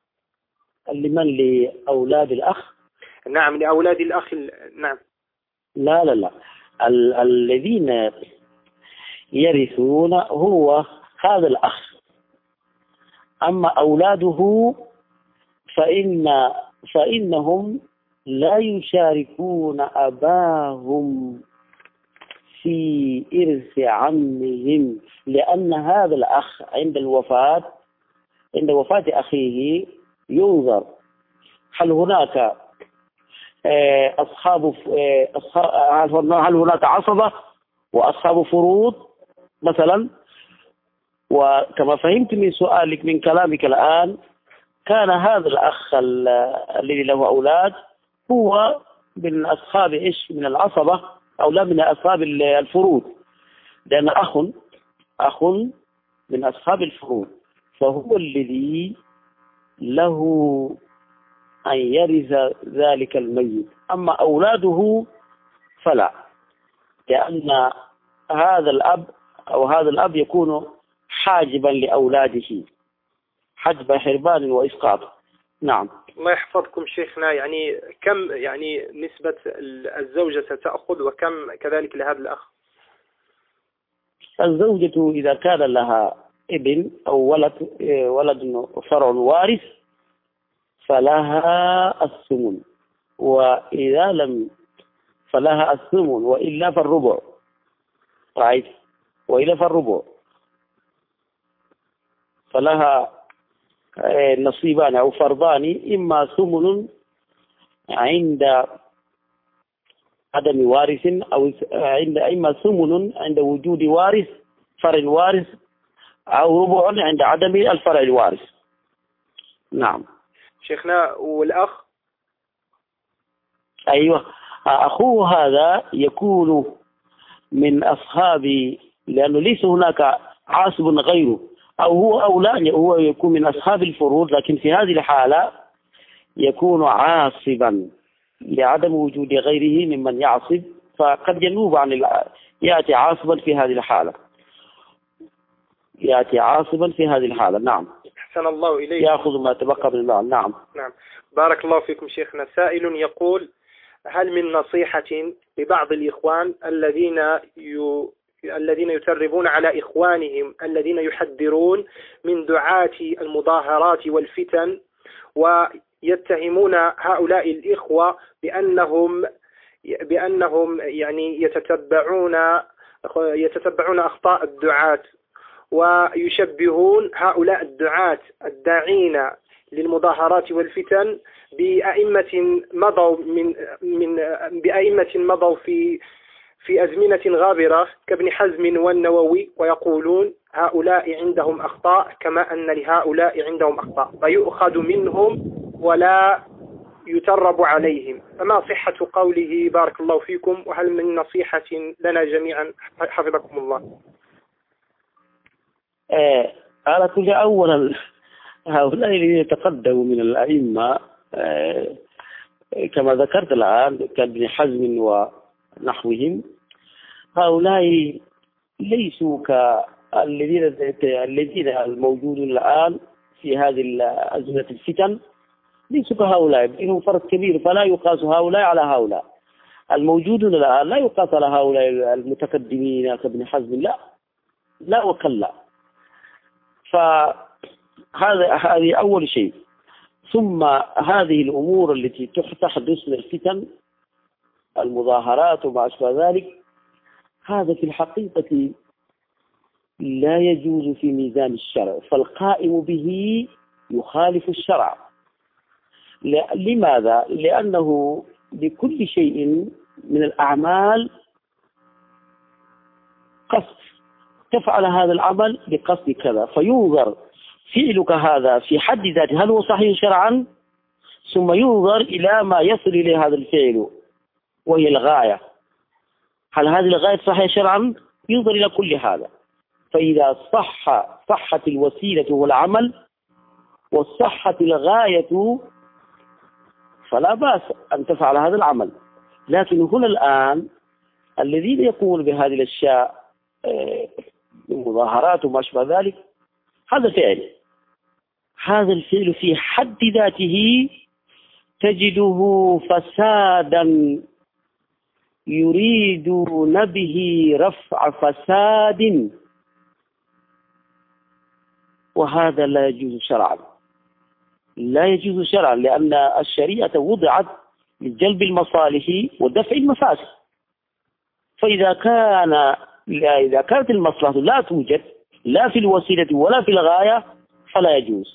لمن؟ لأولاد الأخ؟
نعم، لأولاد الأخ. نعم.
لا لا لا ال الذين يرثون هو هذا الأخ، أما أولاده فإن فإنهم لا يشاركون أباهم في إرث عمهم، لأن هذا الأخ عند الوفاة عند وفاة أخيه ينظر هل هناك أصحاب هل هناك عصبة وأصحاب فروض مثلا. وكما فهمت من سؤالك من كلامك الآن، كان هذا الأخ الذي له أولاد هو من أصحاب إيش من العصبة أو لا من أصحاب الفروض، لأن أخ أخ من أصحاب الفروض، فهو الذي له أن يرث ذلك الميت. أما أولاده فلا، لأن هذا الأب أو هذا الأب يكون حاجبا لأولاده حجب حربان وإسقاط. نعم.
الله يحفظكم شيخنا. يعني كم يعني نسبة الزوجة ستأخذ وكم كذلك لهذا الأخ؟
الزوجة إذا كان لها ابن أو ولد ولد فرع وارث فلها الثمن، وإذا لم فلها الثمن وإلا فالربع. رأيت؟ وإلا فالربع فلها نصيبان أو فرضان، إما ثمن عند عدم وارث أو عند إما ثمن عند وجود وارث فرع وارث أو ربع عند عدم الفرع الوارث. نعم
شيخنا. والأخ؟
أيوة، أخوه هذا يكون من أصحاب، لأنه ليس هناك عاصب غيره، أو هو أو لا هو يكون من أصحاب الفروض، لكن في هذه الحالة يكون عاصبا لعدم وجود غيره ممن يعصب، فقد ينوب عن ال... يأتي عاصبا في هذه الحالة يأتي عاصبا في هذه الحالة. نعم.
أحسن الله إليك.
يأخذ ما تبقى من المال. نعم.
نعم بارك الله فيكم شيخنا. سائل يقول: هل من نصيحة لبعض الإخوان الذين ي... الذين يتربون على إخوانهم الذين يحذرون من دعاة المظاهرات والفتن، ويتهمون هؤلاء الإخوة بأنهم بأنهم يعني يتتبعون يتتبعون أخطاء الدعاة، ويشبهون هؤلاء الدعاة الداعين للمظاهرات والفتن بأئمة مضوا من من بأئمة مضوا في في أزمنة غابرة كابن حزم والنووي، ويقولون هؤلاء عندهم أخطاء كما أن لهؤلاء عندهم أخطاء، فيؤخذ منهم ولا يترب عليهم. فما صحة قوله بارك الله فيكم، وهل من نصيحة لنا جميعا حفظكم الله؟
على كل أولا هؤلاء الذين يتقدموا من الأئمة كما ذكرت الآن كابن حزم ونحوهم، هؤلاء ليسوا كالذين الذين الموجودون الآن في هذه أزمنة الفتن، ليسوا كهؤلاء، بينهم فرق كبير، فلا يقاس هؤلاء على هؤلاء. الموجودون الآن لا يقاس على هؤلاء المتقدمين كابن حزم، لا لا وكلا. فهذا هذه أول شيء. ثم هذه الأمور التي تحدث من الفتن، المظاهرات وما أشبه ذلك، هذا في الحقيقة لا يجوز في ميزان الشرع، فالقائم به يخالف الشرع. لماذا؟ لأنه لكل شيء من الأعمال قصد، تفعل هذا العمل بقصد كذا، فينظر فعلك هذا في حد ذاته هل هو صحيح شرعا، ثم ينظر إلى ما يصل إلى هذا الفعل وهي الغاية، هل هذه الغاية صحيحة شرعا، ينظر إلى كل هذا. فإذا صح صحت الوسيلة والعمل وصحت الغاية فلا بأس أن تفعل هذا العمل. لكن هنا الآن الذين يقومون بهذه الأشياء، المظاهرات وما أشبه ذلك، هذا فعل، هذا الفعل في حد ذاته تجده فسادا يريدون به رفع فساد، وهذا لا يجوز شرعا، لا يجوز شرعا، لأن الشريعة وضعت لجلب المصالح ودفع المفاسد. فإذا كان إذا كانت المصلحة لا توجد لا في الوسيلة ولا في الغاية فلا يجوز.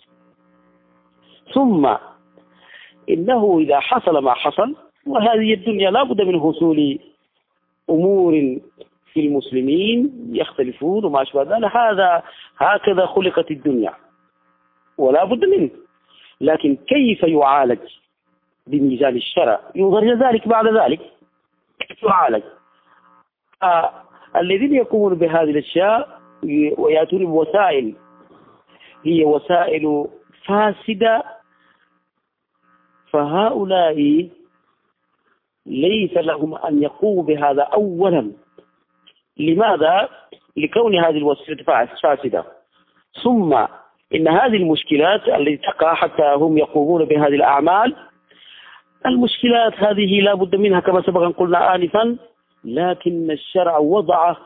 ثم إنه إذا حصل ما حصل، وهذه الدنيا لا بد من حصول أمور في المسلمين يختلفون وما أشبه ذلك، هذا هكذا خلقت الدنيا ولا بد منه. لكن كيف يعالج بميزان الشرع، ينظر إلى ذلك بعد ذلك كيف يعالج. آه الذين يقومون بهذه الأشياء ويأتون بوسائل هي وسائل فاسدة، فهؤلاء ليس لهم أن يقوموا بهذا أولا. لماذا؟ لكون هذه الوسيلة فاسدة. ثم إن هذه المشكلات التي تقع حتى هم يقومون بهذه الأعمال، المشكلات هذه لا بد منها كما سبق أن قلنا آنفا، لكن الشرع وضع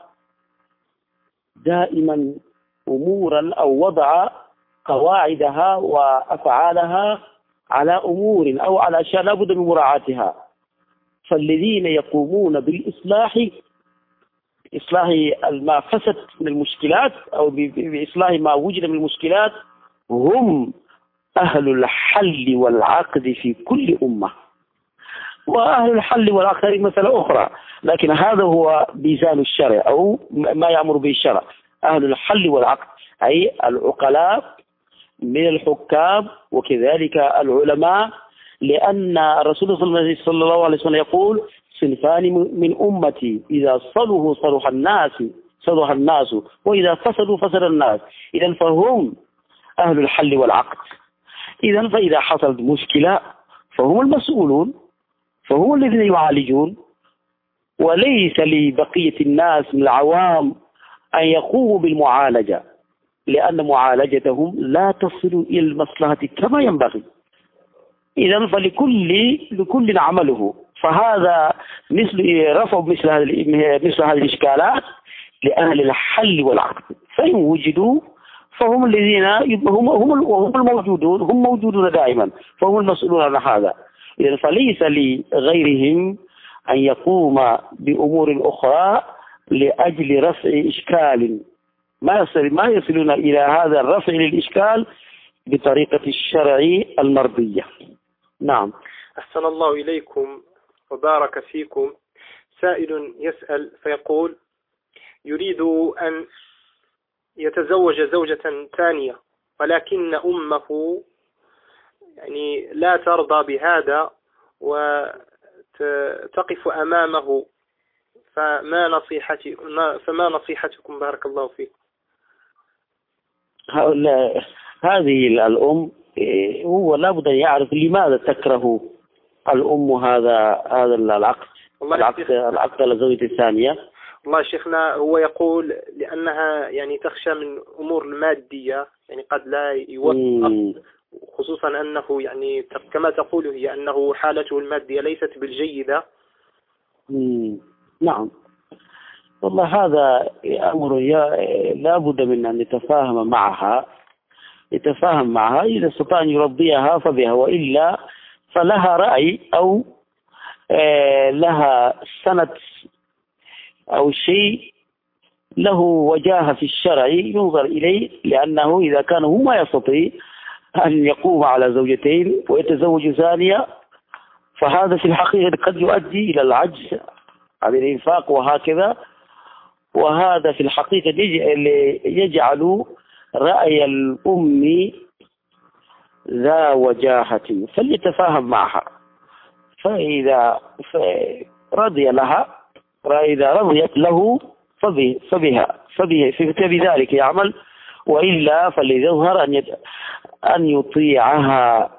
دائما أمورا أو وضع قواعدها وأفعالها على أمور أو على أشياء لا بد من مراعاتها. فالذين يقومون بالإصلاح، إصلاح ما فسد من المشكلات أو بإصلاح ما وجد من المشكلات، هم أهل الحل والعقد في كل أمة. وأهل الحل والعقد هذه مسألة أخرى، لكن هذا هو ميزان الشرع أو ما يأمر به الشرع. أهل الحل والعقد أي العقلاء من الحكام وكذلك العلماء، لأن الرسول صلى الله عليه وسلم يقول: صنفان من أمتي إذا صلحوا صلح الناس صلح الناس وإذا فسدوا فسد الناس. إذا فهم أهل الحل والعقد. إذا فإذا حصلت مشكلة فهم المسؤولون، فهم الذين يعالجون، وليس لبقية الناس من العوام أن يقوموا بالمعالجة، لأن معالجتهم لا تصل إلى المصلحة كما ينبغي. إذا فلكل لكل عمله. فهذا مثل رفع مثل هذه مثل هذه الإشكالات لأهل الحل والعقد، فإن وجدوا فهم الذين هم هم هم الموجودون، هم موجودون دائما، فهم المسؤولون عن هذا. إذا فليس لغيرهم أن يقوم بأمور أخرى لأجل رفع إشكال، ما يصل ما يصلون إلى هذا الرفع للإشكال بطريقة الشرع المرضية. نعم.
أحسن الله إليكم وبارك فيكم. سائل يسأل فيقول: يريد أن يتزوج زوجة ثانية، ولكن أمه يعني لا ترضى بهذا وتقف أمامه، فما نصيحتي فما نصيحتكم بارك الله فيكم؟
هؤلاء هذه الأم هو لابد أن يعرف لماذا تكره الأم هذا هذا العقد العقد العقد على الزوجة الثانية.
والله شيخنا هو يقول لأنها يعني تخشى من أمور المادية، يعني قد لا يوفق، خصوصا أنه يعني كما تقول هي أنه حالته المادية ليست بالجيدة.
مم. نعم والله هذا أمر لا بد من أن يتفاهم معها يتفاهم معها إذا استطاع أن يرضيها فبها، وإلا فلها رأي أو لها سند أو شيء له وجاهة في الشرع ينظر إليه، لأنه إذا كان هو ما يستطيع أن يقوم على زوجتين ويتزوج ثانية فهذا في الحقيقة قد يؤدي إلى العجز عن الإنفاق وهكذا، وهذا في الحقيقة يجعل رأي الأم ذا وجاهة، فليتفاهم معها، فإذا رضي لها فإذا رضيت له فبها فبذلك يعمل، وإلا فليظهر أن أن يطيعها،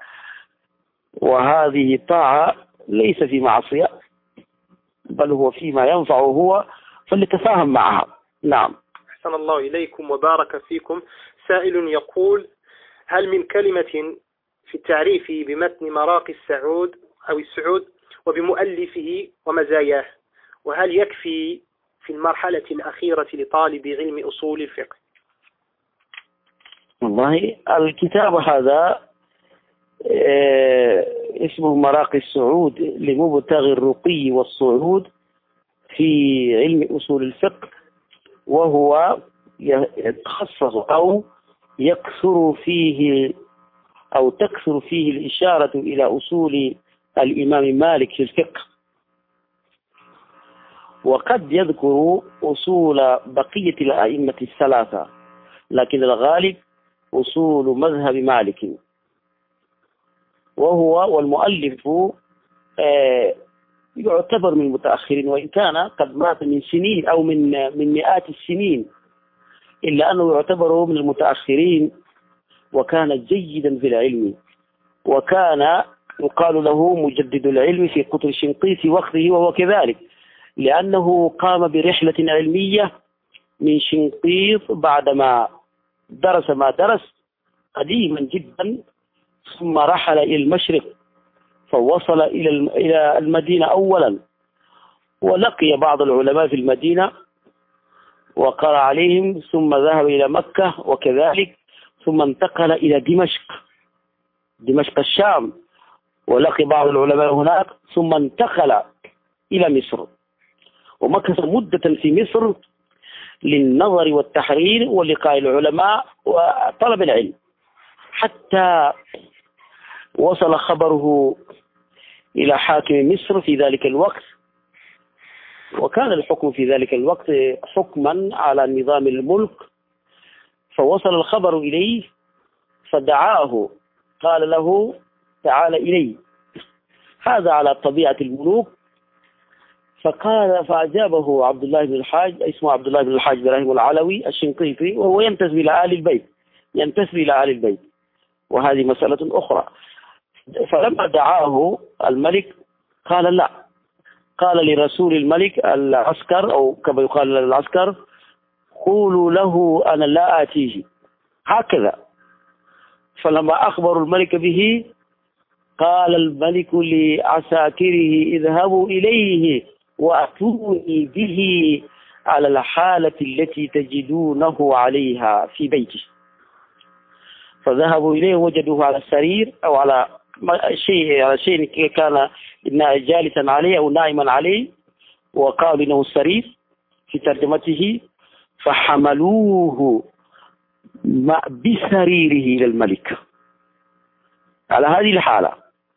وهذه طاعة ليس في معصية بل هو فيما ينفعه هو، فليتفاهم معها. نعم.
أحسن الله إليكم وبارك فيكم. سائل يقول: هل من كلمة في التعريف بمتن مراقي السعود أو السعود وبمؤلفه ومزاياه، وهل يكفي في المرحلة الأخيرة لطالب علم أصول الفقه؟
والله الكتاب هذا اسمه مراقي السعود لمبتغي الرقي والصعود في علم أصول الفقه، وهو يتخصص أو يكثر فيه أو تكثر فيه الإشارة إلى أصول الإمام مالك في الفقه، وقد يذكر أصول بقية الأئمة الثلاثة، لكن الغالب أصول مذهب مالك. وهو والمؤلف يعتبر من المتأخرين، وإن كان قد مات من سنين أو من من مئات السنين، إلا أنه يعتبر من المتأخرين، وكان جيدا في العلم، وكان يقال له مجدد العلم في قطر الشنقيط في وقته، وهو كذلك لأنه قام برحلة علمية من شنقيط بعدما درس ما درس قديما جدا، ثم رحل إلى المشرق فوصل إلى المدينة أولا، ولقي بعض العلماء في المدينة وقرأ عليهم، ثم ذهب إلى مكة وكذلك، ثم انتقل إلى دمشق دمشق الشام ولقي بعض العلماء هناك، ثم انتقل إلى مصر ومكث مدة في مصر للنظر والتحرير ولقاء العلماء وطلب العلم، حتى وصل خبره إلى حاكم مصر في ذلك الوقت، وكان الحكم في ذلك الوقت حكما على نظام الملك، فوصل الخبر إليه فدعاه، قال له: تعال إلي. هذا على طبيعة الملوك. فقال فأجابه عبد الله بن الحاج، اسمه عبد الله بن الحاج إبراهيم العلوي الشنقيطي، وهو ينتسب إلى آل البيت ينتسب إلى آل البيت وهذه مسألة أخرى. فلما دعاه الملك قال لا، قال لرسول الملك العسكر أو كما يقال للعسكر: قولوا له أنا لا آتيه، هكذا. فلما أخبروا الملك به قال الملك لعساكره: اذهبوا إليه وأتوني به على الحالة التي تجدونه عليها في بيته. فذهبوا إليه وجدوه على السرير أو على شيء على شيء كان جالسا عليه أو نائما عليه، وقالوا إنه السرير في ترجمته، فحملوه بسريره إلى الملك على هذه الحالة.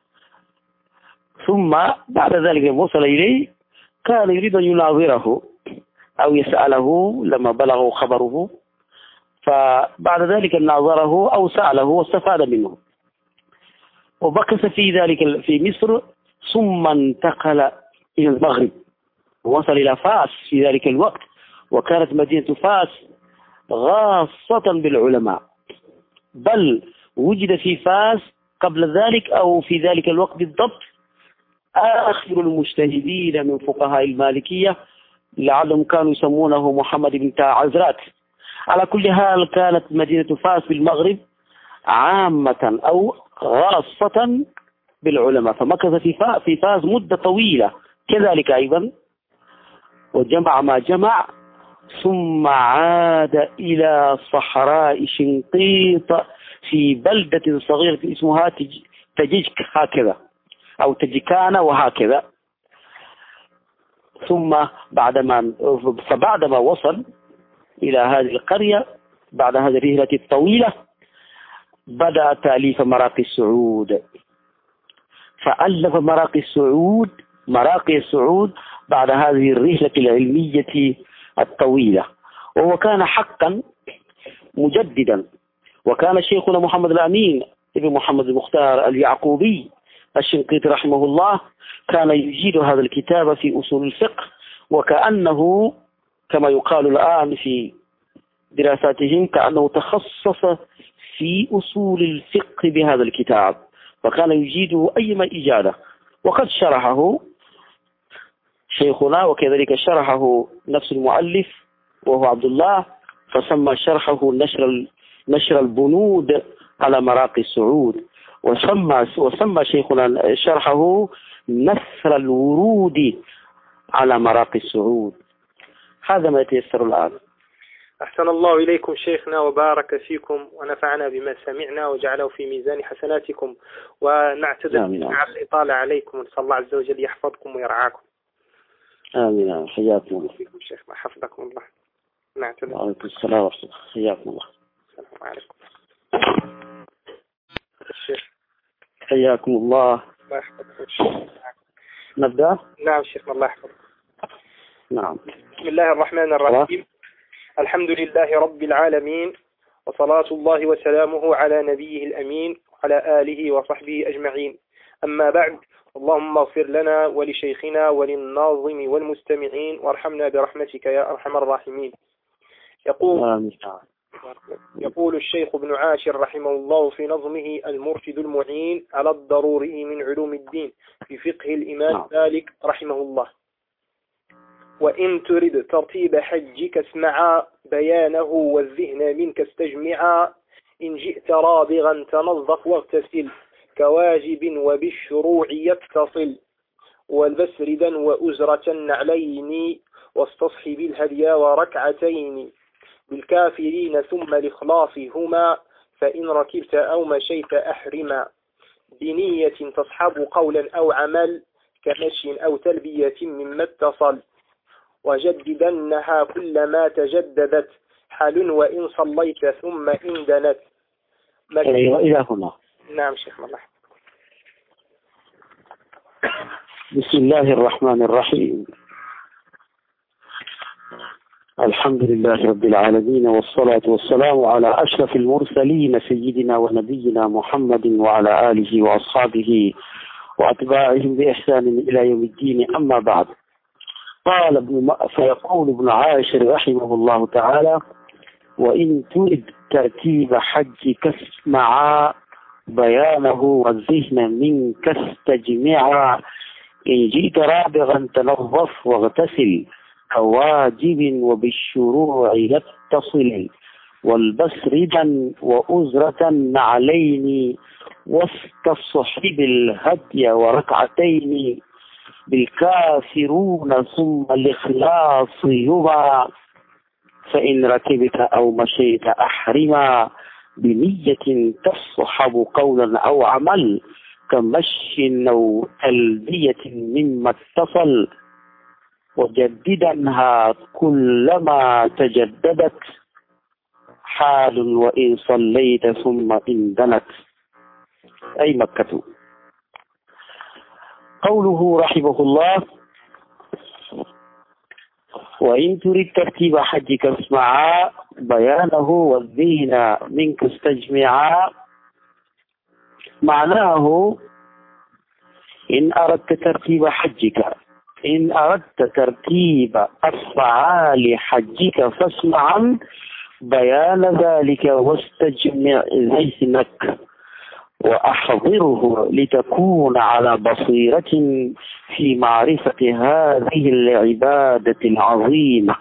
ثم بعد ذلك وصل إليه، كان يريد أن يناظره أو يسأله لما بلغه خبره، فبعد ذلك ناظره أو سأله واستفاد منه، وبكث في ذلك في مصر، ثم انتقل إلى المغرب ووصل إلى فاس في ذلك الوقت، وكانت مدينة فاس غاصة بالعلماء، بل وجد في فاس قبل ذلك أو في ذلك الوقت بالضبط آخر المجتهدين من فقهاء المالكية، لعلهم كانوا يسمونه محمد بن عزرات. على كل حال كانت مدينة فاس بالمغرب عامة أو خاصة بالعلماء، فمكث في فاس في فاس مدة طويلة كذلك أيضا، وجمع ما جمع، ثم عاد إلى صحراء شنقيط في بلدة صغيرة اسمها تجيك هكذا أو تجيكانا وهكذا. ثم بعدما فبعدما وصل إلى هذه القرية بعد هذه الرحلة الطويلة بدأ تأليف مراقي السعود، فألف مراقي السعود مراقي السعود بعد هذه الرحلة العلمية الطويلة، وهو كان حقا مجددا. وكان شيخنا محمد الأمين ابن محمد المختار اليعقوبي الشنقيطي رحمه الله كان يجيد هذا الكتاب في أصول الفقه، وكأنه كما يقال الآن في دراساتهم كأنه تخصص في أصول الفقه بهذا الكتاب، فكان يجيده أيما إجادة. وقد شرحه شيخنا وكذلك شرحه نفس المؤلف وهو عبد الله، فسمى شرحه نشر نشر البنود على مراقي السعود، وسمى وسمى شيخنا شرحه نثر الورود على مراقي السعود. هذا ما يتيسر الآن.
أحسن الله إليكم شيخنا وبارك فيكم ونفعنا بما سمعنا وجعله في ميزان حسناتكم، ونعتذر على الإطالة عليكم، ونسأل الله عز وجل يحفظكم ويرعاكم.
آمين. حياكم الله.
فيكم شيخنا حفظكم الله. نعتذر.
وعليكم السلام ورحمة الله. حياكم الله.
السلام عليكم. الشيخ.
حياكم الله.
الله يحفظكم.
نبدأ؟
نعم شيخنا الله يحفظك.
نعم.
بسم الله الرحمن الرحيم. الحمد لله رب العالمين، وصلاة الله وسلامه على نبيه الأمين وعلى آله وصحبه أجمعين. أما بعد، اللهم اغفر لنا ولشيخنا وللناظم والمستمعين وارحمنا برحمتك يا أرحم الراحمين. يقول يقول الشيخ ابن عاشر رحمه الله في نظمه المرشد المعين على الضروري من علوم الدين في فقه الإمام مالك رحمه الله: وإن ترد ترتيب حجك اسمعا بيانه والذهن منك استجمعا، إن جئت رابغا تنظف واغتسل كواجب وبالشروع يتصل، والبس ردا وأزرة النعلين واستصحب الهدي وركعتين بالكافرين ثم الإخلاص هما، فإن ركبت أو مشيت أحرما بنية تصحب قولا أو عمل كمشي أو تلبية مما اتصل، وجددنها كلما تجددت حال وإن صليت ثم إن دنت.
أيوة إلى هنا.
نعم شيخ الله.
بسم الله الرحمن الرحيم. الحمد لله رب العالمين، والصلاة والسلام على أشرف المرسلين سيدنا ونبينا محمد وعلى آله وأصحابه وأتباعهم بإحسان إلى يوم الدين. أما بعد، قال ابن فيقول ابن عاشر رحمه الله تعالى: وإن تريد ترتيب حجك اسمعا بيانه والذهن منك استجمعا، إن جئت رابغا تنظف واغتسل كواجب وبالشروع يتصل، والبس ردا وأزرة نعلين واستصحب الهدي وركعتين بالكافرون ثم الإخلاص هما، فإن ركبت أو مشيت أحرما بنية تصحب قولا أو عمل كمشي أو تلبية مما اتصل، وجددنها كلما تجددت حال وإن صليت ثم إن دنت، أي مكة. قوله رحمه الله: وإن تريد ترتيب حجك اسمعا بيانه والذهن منك استجمعا، معناه إن أردت ترتيب حجك إن أردت ترتيب أفعال حجك فاسمعا بيان ذلك واستجمع ذهنك وأحضره لتكون على بصيرة في معرفة هذه العبادة العظيمة.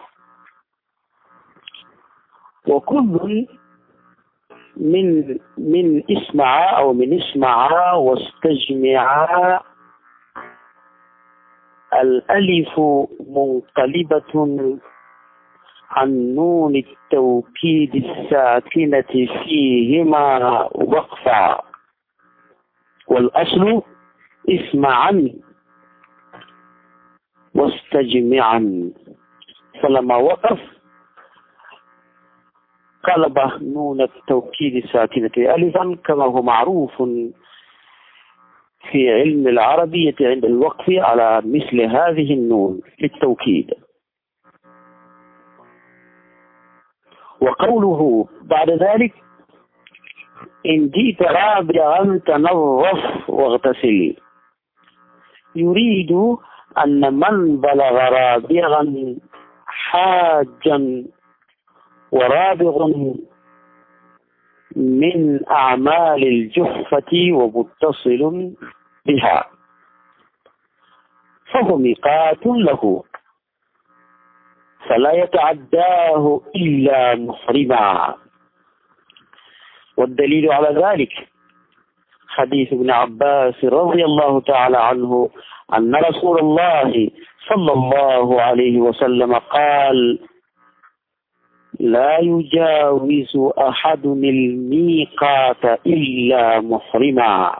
وكل من من اسمع أو من اسمع واستجمع، الألف منقلبة عن نون التوكيد الساكنة فيهما وقفا، والأصل اسمعا واستجمعا، فلما وقف قلب نون التوكيد الساكنة ألفا كما هو معروف في علم العربية عند الوقف على مثل هذه النون للتوكيد. وقوله بعد ذلك إن جئت رابعا تنظف واغتسل، يريد أن من بلغ رابعا حاجا ورابغ من أعمال الجحفة ومتصل بها فهو ميقات له، فلا يتعداه إلا محرما. والدليل على ذلك حديث ابن عباس رضي الله تعالى عنه أن رسول الله صلى الله عليه وسلم قال: لا يجاوز أحد الميقات إلا محرما.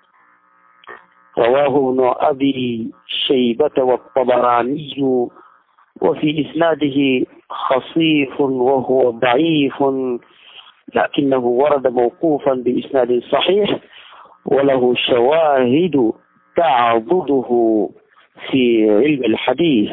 رواه ابن أبي شيبة والطبراني، وفي إسناده خصيف وهو ضعيف، لكنه ورد موقوفا بإسناد صحيح وله شواهد تعضده في علم الحديث.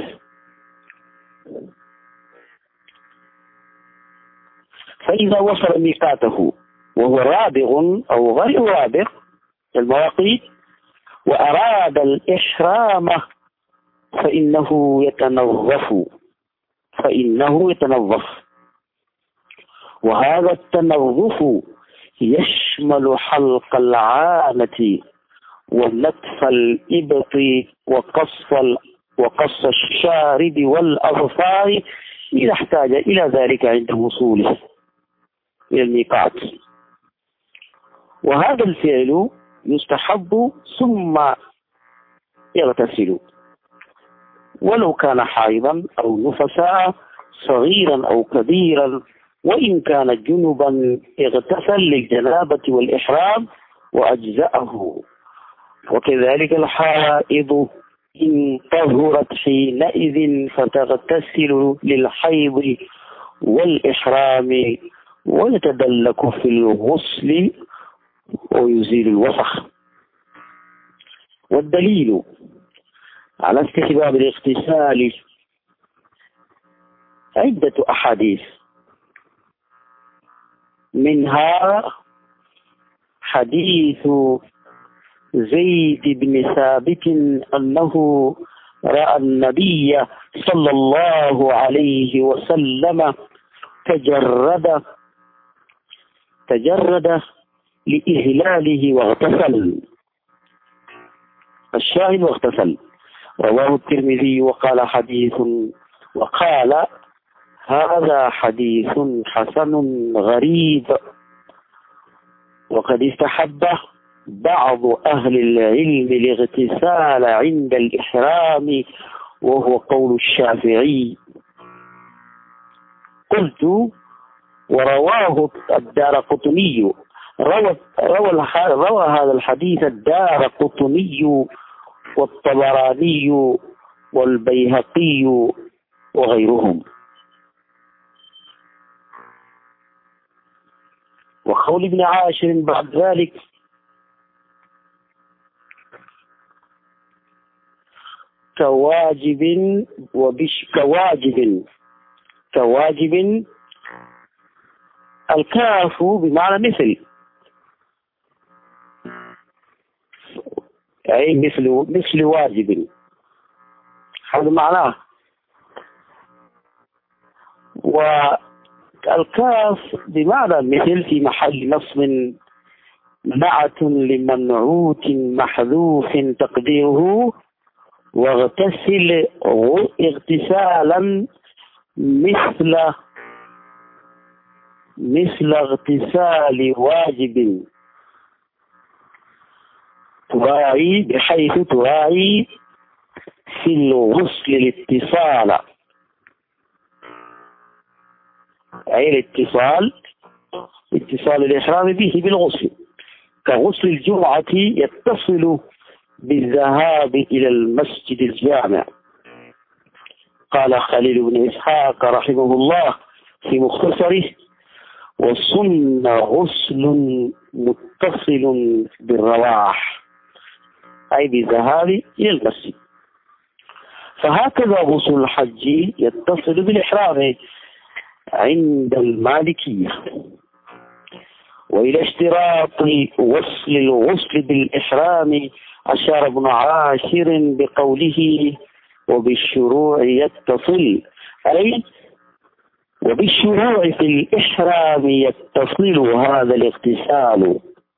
فإذا وصل ميقاته وهو رابغ أو غير رابغ المواقيت وأراد الإحرام فإنه يتنظف فإنه يتنظف وهذا التنظف يشمل حلق العانة ونتف الإبط وقص وقص الشارب والأظفار إذا احتاج إلى ذلك عند وصوله إلى الميقات. وهذا الفعل يستحب ثم يغتسل، ولو كان حائضا أو نفساء صغيرا أو كبيرا، وإن كان جنبا اغتسل للجنابة والإحرام وأجزأه. وكذلك الحائض إن طهرت حينئذ فتغتسل للحيض والإحرام ويتدلك في الغسل ويزيل الوسخ. والدليل على استحباب الاغتسال عدة أحاديث، منها حديث زيد بن ثابت أنه رأى النبي صلى الله عليه وسلم تجرد تجرد لإهلاله واغتسل، الشاهد واغتسل. رواه الترمذي وقال حديث وقال هذا حديث حسن غريب. وقد استحب بعض أهل العلم الاغتسال عند الإحرام وهو قول الشافعي. قلت ورواه الدارقطني روى, روى, روى هذا الحديث الدارقطني والطبراني والبيهقي وغيرهم. وقول ابن عاشر بعد ذلك كواجب وبش كواجب كواجب الكاف بمعنى مثل، أي مثل مثل واجب، هذا معناه. الكاف بمعنى مثل في محل نصب نعت لمنعوت محذوف تقديره واغتسل اغتسالا مثل مثل اغتسال واجب تراعي بحيث تراعي في الغسل الاتصال، أي الاتصال اتصال الإحرام به بالغسل، كغسل الجمعة يتصل بالذهاب إلى المسجد الجامع. قال خليل بن إسحاق رحمه الله في مختصره: وسن غسل متصل بالرواح، أي بالذهاب إلى المسجد. فهكذا غسل الحج يتصل بالإحرام عند المالكية. وإلى اشتراط وصل الغسل بالإحرام أشار ابن عاشر بقوله: وبالشروع يتصل، أي وبالشروع في الإحرام يتصل هذا الاغتسال.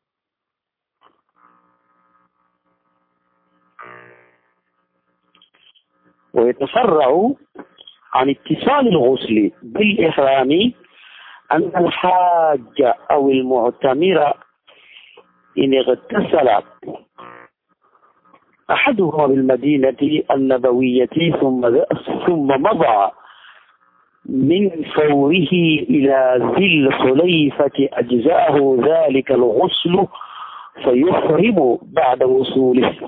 ويتفرع عن اتصال الغسل بالإحرام أن الحاج أو المعتمر إن اغتسل أحدهما بالمدينة النبوية ثم ثم مضى من فوره إلى ذي الحليفة أجزاءه ذلك الغسل فيحرم بعد وصوله،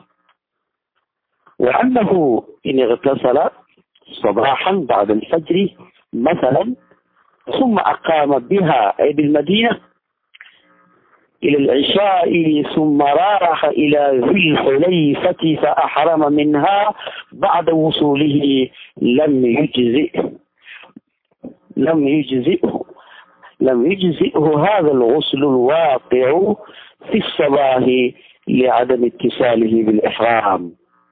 وأنه إن اغتسل صباحا بعد الفجر مثلا ثم أقام بها أي بالمدينة إلى العشاء ثم راح إلى ذي الحليفة فأحرم منها بعد وصوله لم يجزئه لم يجزئه لم يجزئه هذا الغسل الواقع في الصباح لعدم اتصاله بالإحرام.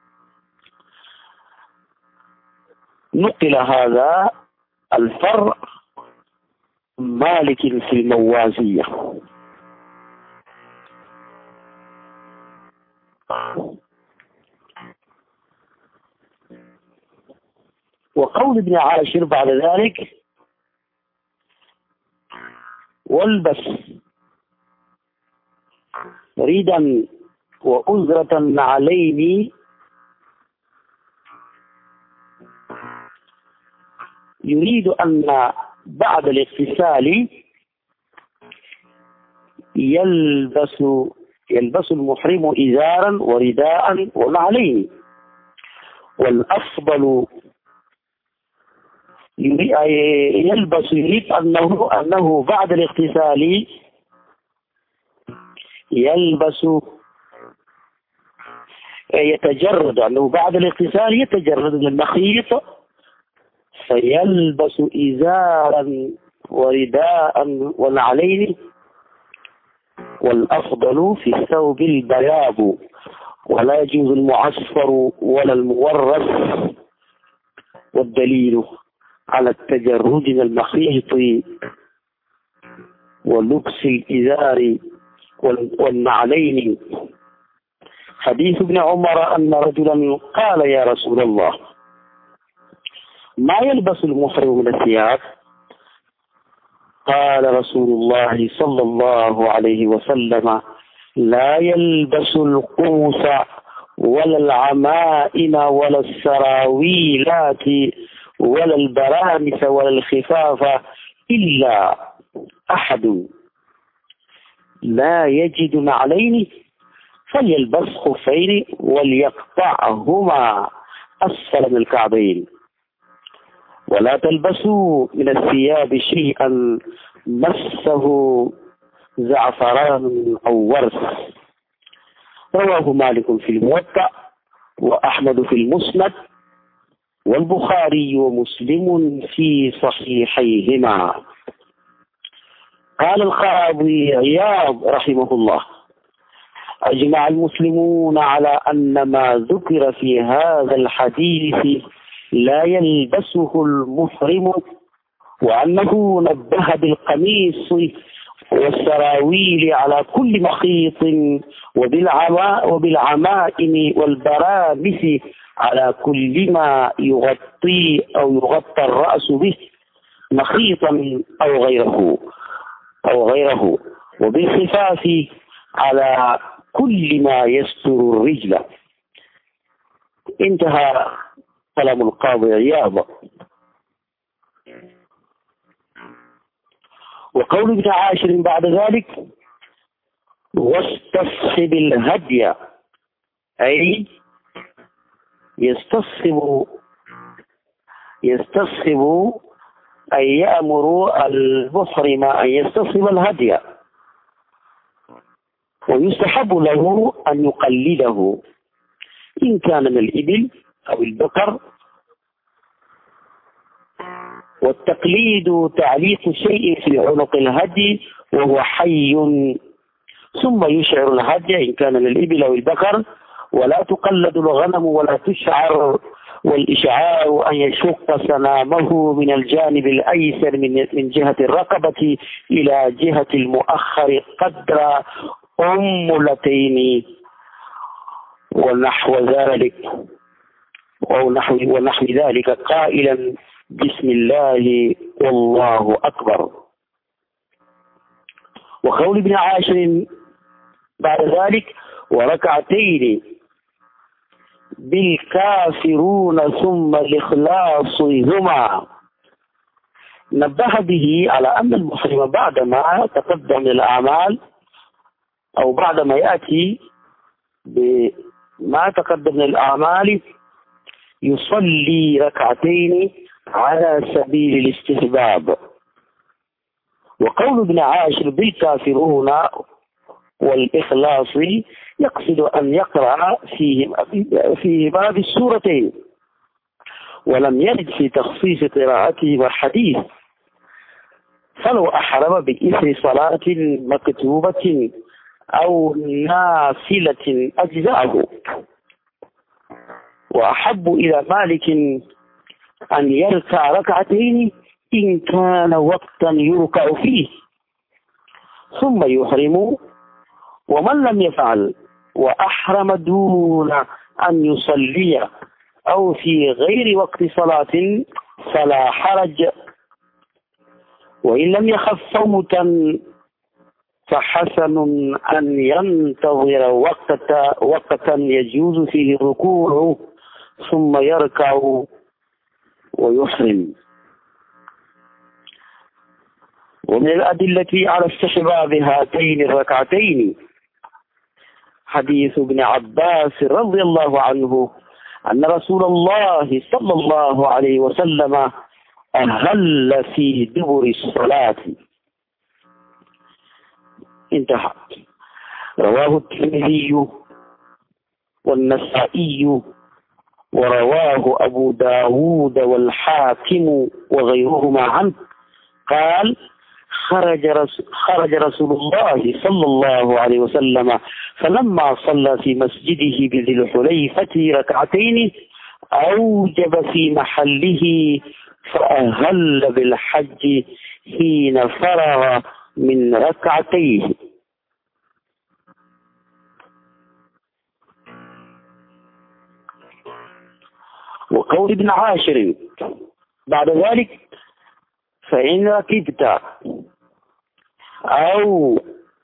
نقل هذا الفرع مالك في الموازية. وقول ابن عاشر بعد ذلك: والبس ريدا وأزرة نعلين، يريد أن بعد الاغتسال يلبس يلبس المحرم إزارا ورداء ونعلين، والأفضل يلبس يريد أنه أنه بعد الاغتسال يلبس يتجرد، أنه بعد الاغتسال يتجرد من المخيط فيلبس إزارا ورداء ونعلين، والأفضل في الثوب البياض، ولا يجوز المعصفر ولا المورث، والدليل على التجرد من المخيط ولبس الإزار والنعلين حديث ابن عمر أن رجلا قال: يا رسول الله، ما يلبس المحرم من الثياب؟ قال رسول الله صلى الله عليه وسلم: لا يلبس القوس ولا العمائم ولا السراويلات ولا البرانس ولا الخفاف إلا أحد لا يجد نعلين فليلبس خفين وليقطعهما أسفل من الكعبين، ولا تلبسوا من الثياب شيئا مسه زعفران أو ورث. رواه مالك في الموطأ وأحمد في المسند والبخاري ومسلم في صحيحيهما. قال القاضي عياض رحمه الله: أجمع المسلمون على أن ما ذكر في هذا الحديث لا يلبسه المحرم وأنه نبه بالقميص والسراويل على كل مخيط، وبالعمائم والبرامس على كل ما يغطي أو يغطى الرأس به مخيطا أو غيره أو غيره وبالخفاف على كل ما يستر الرجل. انتهى كلام القاضي عياض. وقول ابن عاشر بعد ذلك: واستصحب الهدي، أي يستصحب يستصحب أن يأمر المحرم أن يستصحب الهدي، ويستحب له أن يقلده إن كان من الإبل أو البقر. والتقليد تعليق شيء في عنق الهدي وهو حي، ثم يشعر الهدي إن كان للإبل أو البقر، ولا تقلد الغنم ولا تشعر. والإشعار أن يشق سنامه من الجانب الأيسر من جهة الرقبة إلى جهة المؤخر قدر أنملتين ونحو ذلك ونحو ونحو ذلك قائلا: بسم الله والله أكبر. وقول ابن عاشر بعد ذلك: وركعتين بالكافرون ثم الإخلاص هما، نبه به على أن المحرم بعدما تقدم الأعمال أو بعدما يأتي بما تقدم الأعمال يصلي ركعتين على سبيل الاستحباب. وقول ابن عاشر بالكافرون والإخلاص يقصد أن يقرأ فيه في بعض السورتين، ولم يرد في تخصيص قراءته الحديث، فلو أحرم بإثر صلاة مكتوبة أو نافلة أجزاءه. وأحب إلى مالك أن يركع ركعتين إن كان وقتا يركع فيه ثم يحرم، ومن لم يفعل وأحرم دون أن يصلي أو في غير وقت صلاة فلا حرج، وإن لم يخف فوتا فحسن أن ينتظر وقتا وقتا يجوز فيه الركوع ثم يركع ويحرم. ومن الأدلة على استحباب هاتين الركعتين حديث ابن عباس رضي الله عنه أن رسول الله صلى الله عليه وسلم أهل في دبر الصلاة. انتهى. رواه الترمذي والنسائي ورواه أبو داود والحاكم وغيرهما عنه قال: خرج رسول, خرج رسول الله صلى الله عليه وسلم فلما صلى في مسجده بذي الحليفة ركعتين أوجب في محله فأهل بالحج حين فرغ من ركعتيه. وقول ابن عاشر بعد ذلك: فإن ركبت أو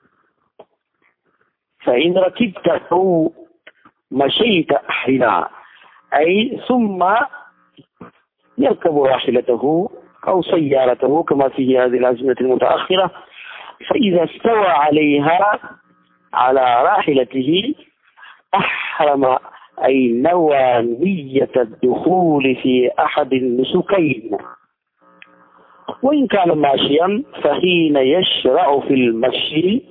فإن ركبت أو مشيت أحرنا، أي ثم يركب راحلته أو سيارته كما في هذه الأزمنة المتأخرة، فإذا استوى عليها على راحلته أحرم، أي نوى نية الدخول في أحد النسكين. وإن كان ماشيا فحين يشرع في المشي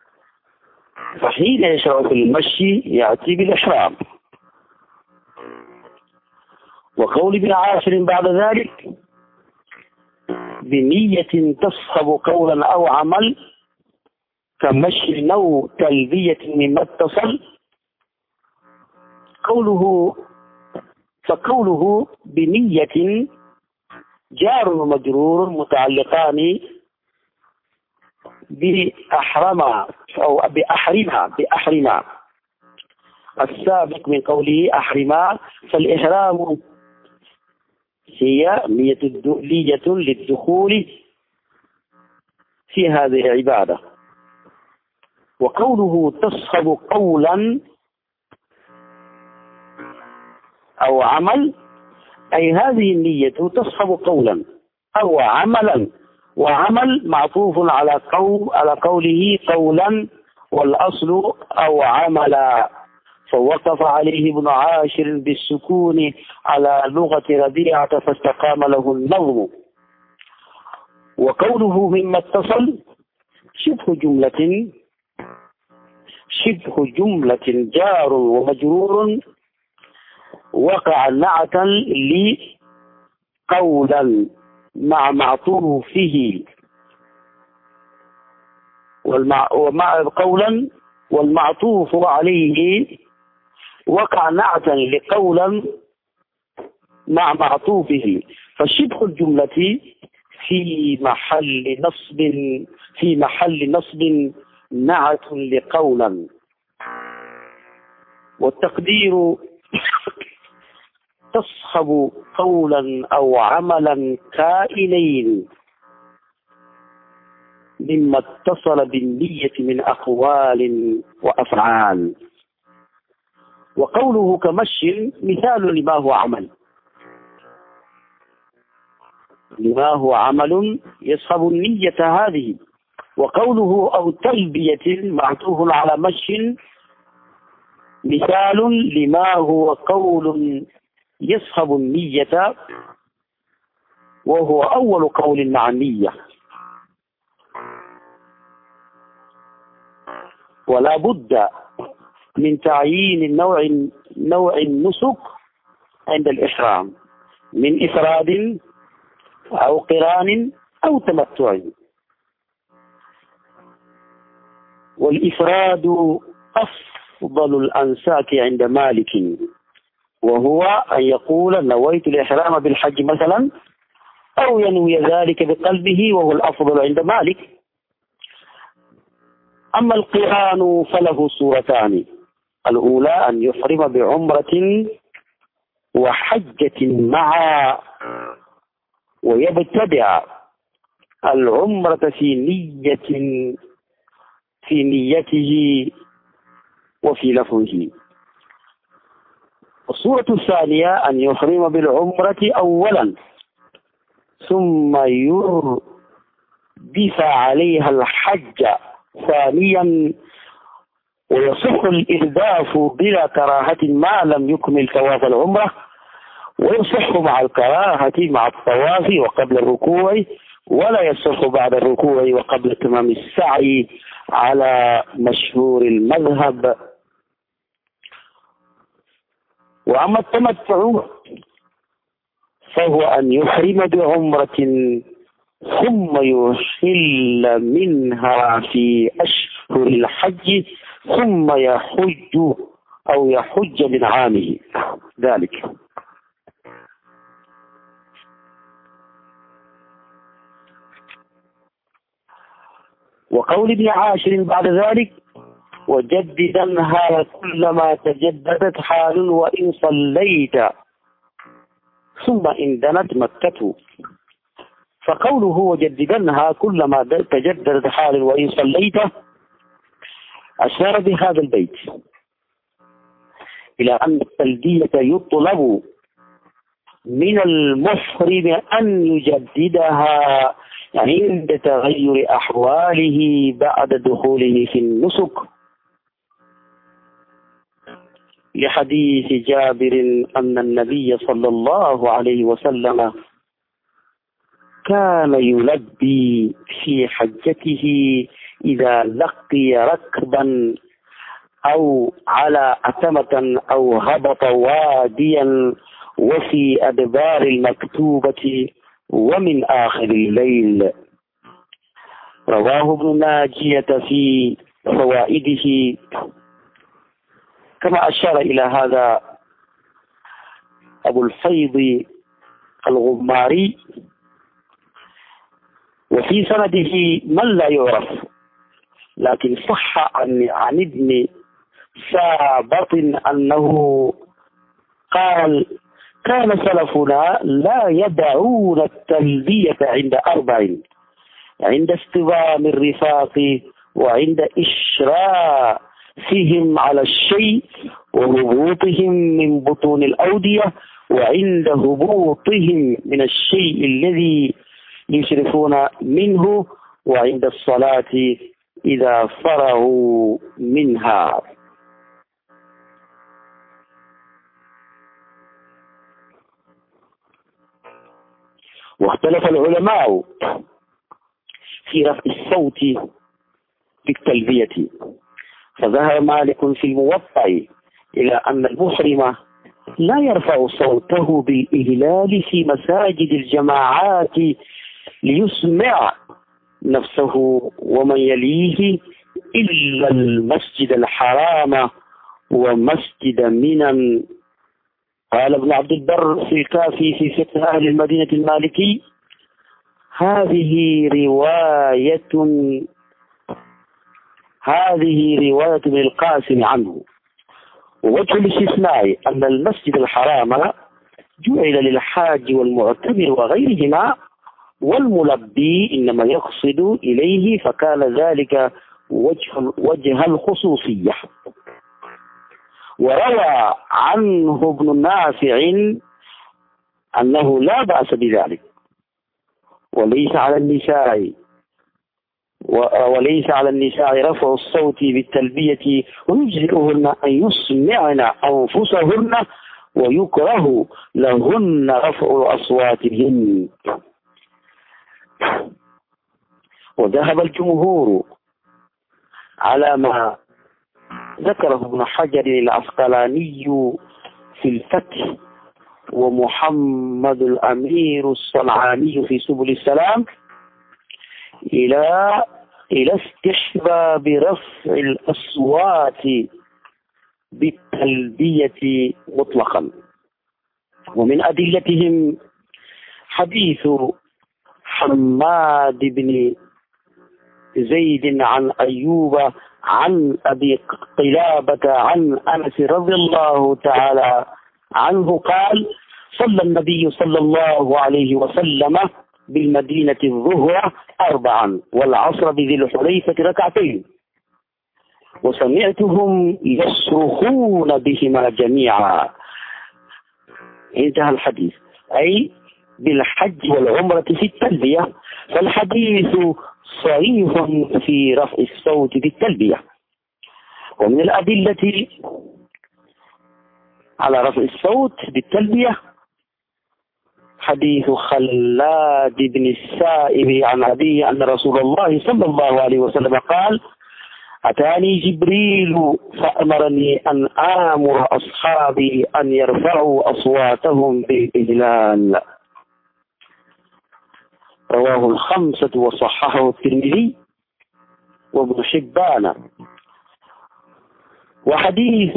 فحين يشرع في المشي يأتي بالإحرام. وقول ابن عاشر بعد ذلك: بنية تصحب قولا أو عمل كمشي أو تلبية مما اتصل. قوله فقوله بنية جار ومجرور متعلقان بأحرما أو بأحرما بأحرما السابق من قوله أحرما، فالإحرام هي نية للدخول في هذه العبادة. وقوله تصحب قولا أو عمل، أي هذه النية تصحب قولا أو عملا، وعمل معطوف على قول على قوله قولا، والأصل أو عملا، فوقف عليه ابن عاشر بالسكون على لغة ربيعة فاستقام له النظم. وقوله مما اتصل شبه جملة شبه جملة جار ومجرور وقع نعتا لقولا مع معطوفه، والمع ومع قولا والمعطوف عليه وقع نعتا لقولا مع معطوفه، فشبه الجملة في محل نصب في محل نصب نعت لقولا. والتقدير تصحب قولا أو عملا كائنين مما اتصل بالنية من أقوال وأفعال. وقوله كمشي مثال لما هو عمل لما هو عمل يصحب النية هذه. وقوله أو تلبية معطوف على مشي مثال لما هو قول يصحب النية، وهو أول قول مع النية. ولا بد من تعيين نوع نوع النسك عند الإحرام من إفراد أو قران أو تمتع. والإفراد أفضل الأنساك عند مالك، وهو أن يقول نويت الإحرام بالحج مثلا، أو ينوي ذلك بقلبه، وهو الأفضل عند مالك. أما القران فله صورتان: الأولى أن يحرم بعمرة وحجة معا، ويبتدع العمرة في نية في نيته وفي لفظه. الصورة الثانية أن يحرم بالعمرة أولا ثم يردف عليها الحج ثانيا، ويصح الإرداف بلا كراهة ما لم يكمل طواف العمرة، ويصح مع الكراهة مع الطواف وقبل الركوع، ولا يصح بعد الركوع وقبل تمام السعي على مشهور المذهب. وأما التمتع فهو أن يحرم بعمرة ثم يحل منها في أشهر الحج ثم يحج أو يحج من عامه ذلك. وقول ابن عاشر بعد ذلك: وجددنها كلما تجددت حال وإن صليت ثم إن دنت مكة. فقوله وجددنها كلما تجددت حال وإن صليت أشار بهذا البيت إلى أن التلبية يطلب من المحرم أن يجددها عند تغير أحواله بعد دخوله في النسك، لحديث جابر أن النبي صلى الله عليه وسلم كان يلبي في حجته إذا لقي ركبا أو على أتمة أو هبط واديا وفي أدبار المكتوبة ومن آخر الليل. رواه ابن ناجية في فوائده. كما أشار إلى هذا أبو الفيض الغماري وفي سنده من لا يعرف، لكن صح عن, عن ابن ثابت أنه قال: كان سلفنا لا يدعون التلبية عند أربع: عند استضام الرفاق، وعند إشرافهم على الشيء وهبوطهم من بطون الأودية، وعند هبوطهم من الشيء الذي يشرفون منه، وعند الصلاة إذا فرغوا منها. واختلف العلماء في رفع الصوت بالتلبية، فذهب مالك في الموطأ إلى أن المحرم لا يرفع صوته بالإهلال في مساجد الجماعات ليسمع نفسه ومن يليه إلا المسجد الحرام ومسجد منى. قال ابن عبد البر في الكافي في فقه أهل المدينة المالكي: هذه رواية هذه رواية ابن القاسم عنه. ووجه الاستثناء أن المسجد الحرام جعل للحاج والمعتمر وغيرهما، والملبي إنما يقصد إليه، فكان ذلك وجه, وجه الخصوصية. وروى عنه ابن النافع أنه لا بأس بذلك، وليس على النساء وليس على النساء رفع الصوت بالتلبية، ويجزئهن أن يسمعن أنفسهن، ويكره لهن رفع أصواتهن. وذهب الجمهور على ما ذكره ابن حجر العسقلاني في الفتح، ومحمد الأمير الصنعاني في سبل السلام، إلى إلى استحباب رفع الأصوات بالتلبية مطلقا. ومن أدلتهم حديث حماد بن زيد عن أيوب عن أبي قلابة عن أنس رضي الله تعالى عنه قال: صلى النبي صلى الله عليه وسلم بالمدينة الظهر أربعا والعصر بذي الحليفة ركعتين، وسمعتهم يصرخون بهما جميعا. انتهى الحديث، أي بالحج والعمرة في التلبية. فالحديث صريح في رفع الصوت بالتلبية. ومن الأدلة على رفع الصوت بالتلبية حديث خلاد بن السائب عن أبيه أن رسول الله صلى الله عليه وسلم قال: أتاني جبريل فأمرني أن آمر أصحابي أن يرفعوا أصواتهم بالإهلال. رواه الخمسة وصححه الترمذي وابن حبان. وحديث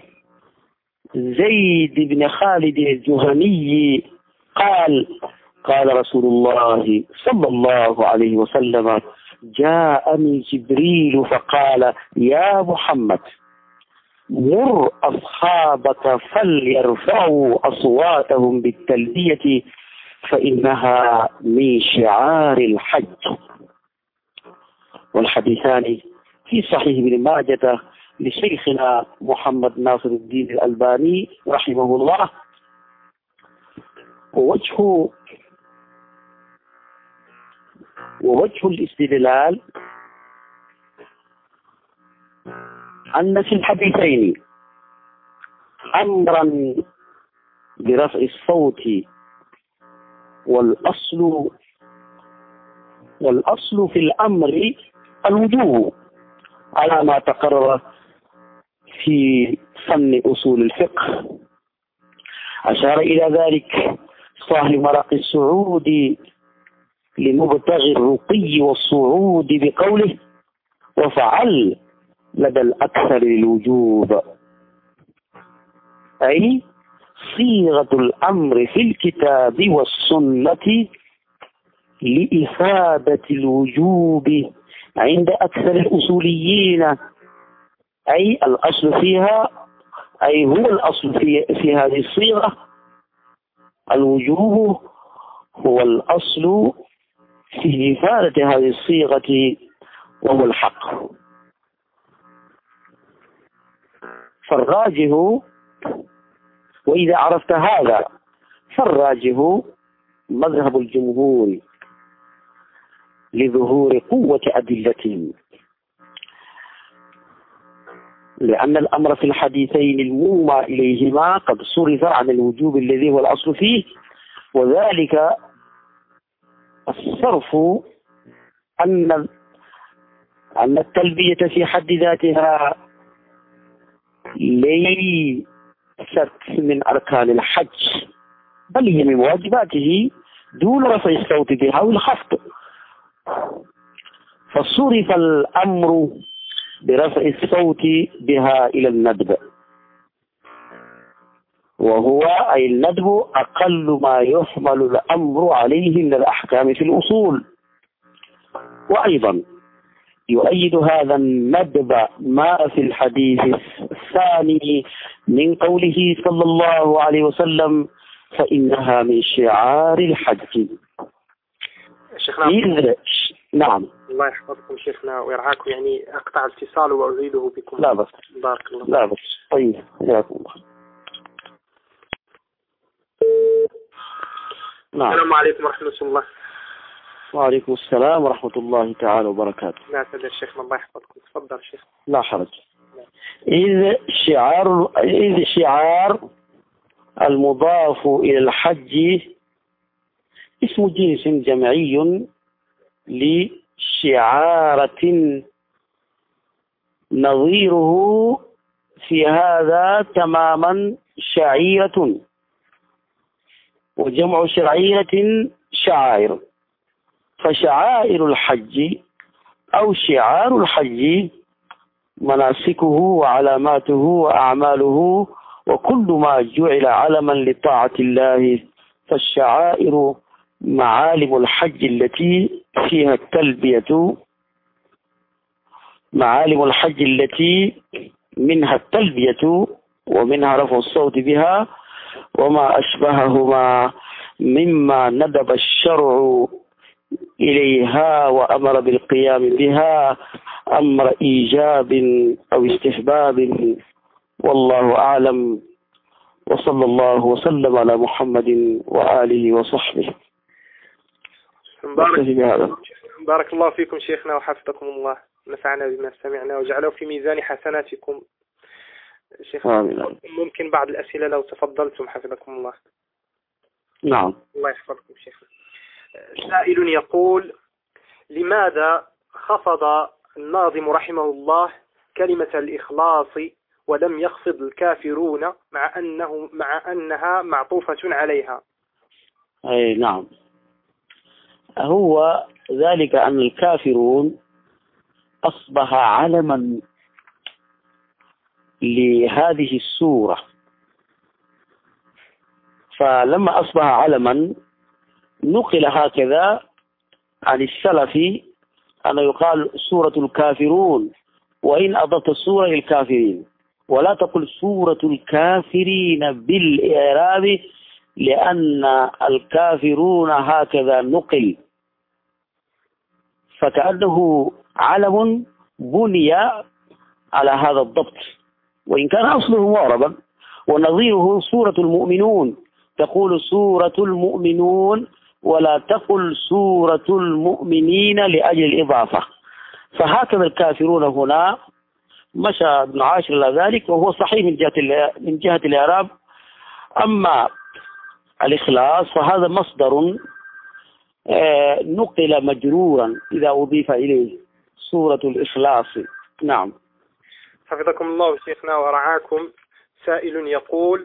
زيد بن خالد الجهني قال: قال رسول الله صلى الله عليه وسلم: جاءني جبريل فقال: يا محمد مر أصحابك فليرفعوا أصواتهم بالتلبية فإنها من شعار الحج. والحديثان في صحيح ابن ماجه لشيخنا محمد ناصر الدين الألباني رحمه الله. ووجه ووجه الاستدلال أن في الحديثين أمرا برفع الصوت، والأصل والأصل في الأمر الوجوب على ما تقرر في فن أصول الفقه. أشار إلى ذلك صاحب مرق السعود لمبتغي الرقي والصعود بقوله: وفعل لدى الأكثر الوجوب، أي صيغة الأمر في الكتاب والسنة لإفادة الوجوب عند أكثر الأصوليين، أي الأصل فيها، أي هو الأصل في, في هذه الصيغة، الوجوب هو الأصل في إفادة هذه الصيغة وهو الحق. فالراجح، وإذا عرفت هذا فالراجح مذهب الجمهور لظهور قوة أدلة، لأن الأمر في الحديثين المومى إليهما قد صرف عن الوجوب الذي هو الأصل فيه، وذلك الصرف أن أن التلبية في حد ذاتها ليست من أركان الحج، بل هي من واجباته دون رفع الصوت بها والخفض، فصرف الأمر برفع الصوت بها إلى الندب، وهو أي الندب أقل ما يحمل الأمر عليه من الأحكام في الأصول. وأيضا يؤيد هذا الندب ما في الحديث الثاني من قوله صلى الله عليه وسلم: فإنها من شعار الحج.
شيخنا
إذ... نعم.
الله يحفظكم شيخنا ويرعاكم، يعني أقطع الاتصال وأعيده بكم.
لا بس.
بارك الله.
لا بس. طيب حياكم الله. نعم.
السلام عليكم ورحمة الله.
وعليكم السلام ورحمة الله تعالى وبركاته.
لا تدر شيخنا، الله يحفظكم. تفضل شيخ.
لا حرج. إذ شعار إذ شعار المضاف إلى الحج اسم جنس جمعي لشعارة، نظيره في هذا تماما شعيرة، وجمع شعيرة شعائر. فشعائر الحج أو شعار الحج مناسكه وعلاماته وأعماله وكل ما جعل علما لطاعة الله. فالشعائر معالم الحج التي فيها التلبية، معالم الحج التي منها التلبية ومنها رفع الصوت بها وما أشبههما مما ندب الشرع إليها وأمر بالقيام بها أمر إيجاب أو استحباب، والله أعلم، وصلى الله وسلم على محمد وآله وصحبه.
بارك, بارك الله فيكم شيخنا وحفظكم الله، نفعنا بما سمعنا وجعله في ميزان حسناتكم. شيخنا ممكن بعض الأسئلة لو تفضلتم حفظكم الله.
نعم.
الله يحفظكم شيخنا. سائل يقول: لماذا خفض الناظم رحمه الله كلمة الإخلاص ولم يخفض الكافرون مع أنه مع أنها معطوفة عليها؟
أي نعم، هو ذلك أن الكافرون أصبح علما لهذه السورة، فلما أصبح علما نقل هكذا عن السلف أن يقال سورة الكافرون، وإن أضفت السورة للكافرين، ولا تقل سورة الكافرين بالإعراب، لأن الكافرون هكذا نقل، فكأنه علم بني على هذا الضبط، وإن كان أصله معربا. ونظيره سورة المؤمنون، تقول سورة المؤمنون ولا تقل سورة المؤمنين لأجل الإضافة. فهكذا الكافرون هنا مشى ابن عاشر إلى ذلك، وهو صحيح من جهة من جهة الإعراب. أما الإخلاص فهذا مصدر نقل مجرورا إذا أضيف إليه سورة الإخلاص. نعم.
حفظكم الله شيخنا ورعاكم. سائل يقول: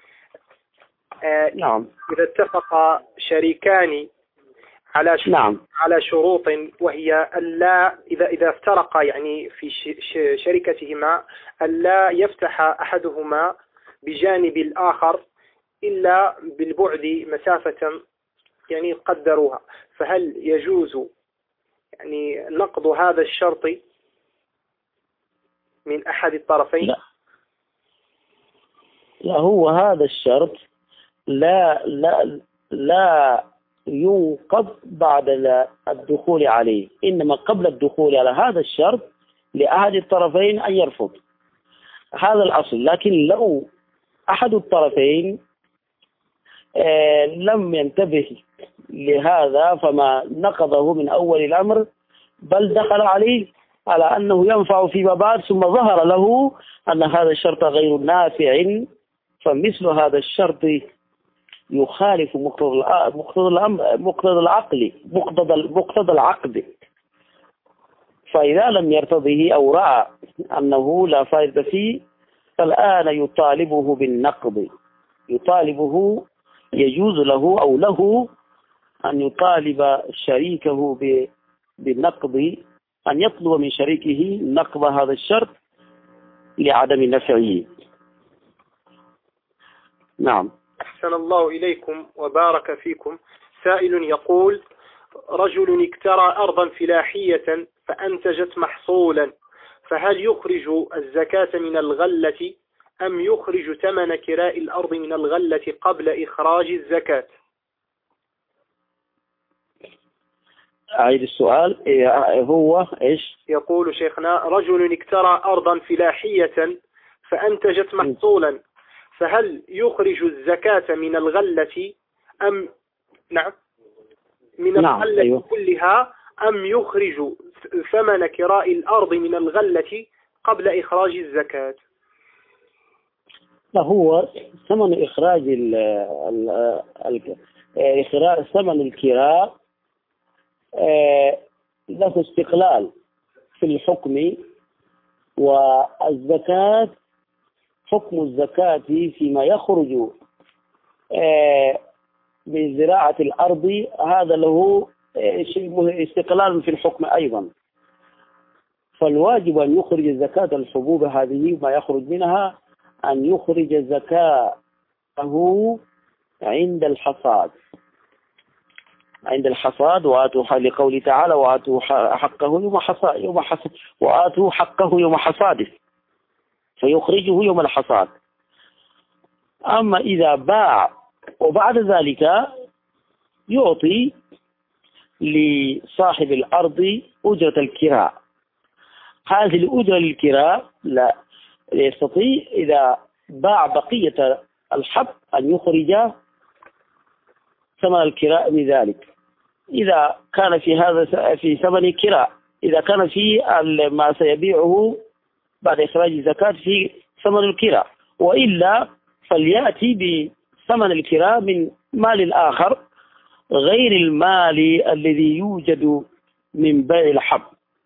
نعم.
إذا اتفق شريكان على
نعم.
على شروط، وهي ألا إذا إذا افترقا يعني في شركتهما ألا يفتح أحدهما بجانب الآخر إلا بالبعد مسافة يعني قدروها، فهل يجوز يعني نقض هذا الشرط من أحد الطرفين؟
لا لا، هو هذا الشرط لا لا لا ينقض بعد الدخول عليه، إنما قبل الدخول على هذا الشرط لأحد الطرفين أن يرفض، هذا الأصل. لكن لو أحد الطرفين آه لم ينتبه لهذا فما نقضه من أول الأمر، بل دخل عليه على أنه ينفع فيما بعد، ثم ظهر له أن هذا الشرط غير نافع، فمثل هذا الشرط يخالف مقتضى مقتضى الأمر مقتضى العقل مقتضى مقتضى العقد. فإذا لم يرتضه أو رأى أنه لا فائدة فيه، فالآن يطالبه بالنقض، يطالبه يجوز له أو له أن يطالب شريكه بالنقض، أن يطلب من شريكه نقض هذا الشرط لعدم نفعه. نعم.
أحسن الله إليكم وبارك فيكم. سائل يقول: رجل اكترى أرضا فلاحية فأنتجت محصولا، فهل يخرج الزكاة من الغلة أم يخرج ثمن كراء الأرض من الغلة قبل إخراج الزكاة؟
أعيد السؤال. هو إيش؟
يقول شيخنا: رجل اكترى أرضا فلاحية فأنتجت محصولا، فهل يخرج الزكاة من الغلة أم نعم من
نعم.
الغلة
أيوة.
كلها، أم يخرج ثمن كراء الأرض من الغلة قبل إخراج الزكاة؟
لا، هو ثمن إخراج ال ال إخراج ثمن الكراء له استقلال في الحكم، والزكاة حكم الزكاة فيما يخرج من زراعة الأرض هذا له استقلال في الحكم أيضا. فالواجب أن يخرج زكاة الحبوب هذه ما يخرج منها، أن يخرج زكاته عند الحصاد، عند الحصاد. وآتوا لقوله تعالى: وآتوا حقه يوم حصاد يوم حصاد وآتوا حقه يوم حصاده، فيخرجه يوم الحصاد. أما إذا باع وبعد ذلك يعطي لصاحب الأرض أجرة الكراء، هذه الأجرة للكراء لا يستطيع إذا باع بقية الحب أن يخرج ثمن الكراء من ذلك، إذا كان في هذا في ثمن الكراء، إذا كان في ما سيبيعه بعد إخراج الزكاة في ثمن الكراء، وإلا فليأتي بثمن الكراء من مال آخر غير المال الذي يوجد من بيع الحب.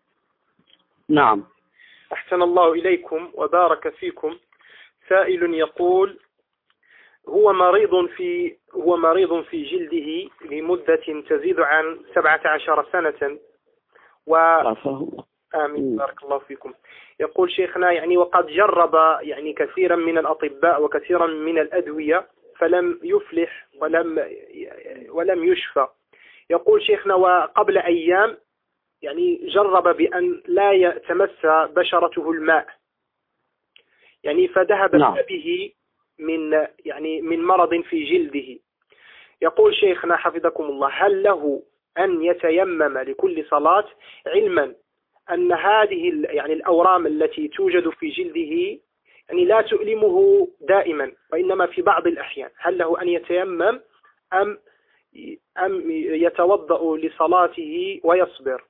نعم.
أحسن الله إليكم وبارك فيكم. سائل يقول: هو مريض في هو مريض في جلده لمدة تزيد عن سبعة عشر سنة و آمين بارك الله فيكم. يقول شيخنا: يعني وقد جرب يعني كثيرا من الأطباء وكثيرا من الأدوية فلم يفلح ولم ولم يشفى. يقول شيخنا: وقبل أيام يعني جرب بأن لا يتمس بشرته الماء، يعني فذهب
نعم.
به من يعني من مرض في جلده. يقول شيخنا حفظكم الله: هل له أن يتيمم لكل صلاة، علما أن هذه يعني الأورام التي توجد في جلده يعني لا تؤلمه دائما وإنما في بعض الأحيان، هل له أن يتيمم أم أم يتوضأ لصلاته ويصبر؟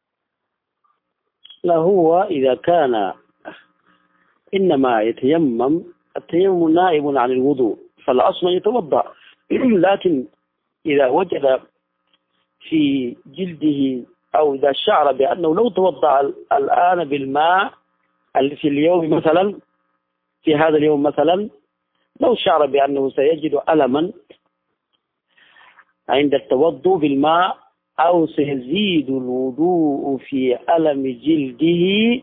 لا، هو إذا كان إنما يتيمم، التيمم نائب عن الوضوء، فالأصل يتوضأ. لكن إذا وجد في جلده أو إذا شعر بأنه لو توضأ الآن بالماء في اليوم مثلا، في هذا اليوم مثلا، لو شعر بأنه سيجد ألما عند التوضؤ بالماء أو سيزيد الوضوء في ألم جلده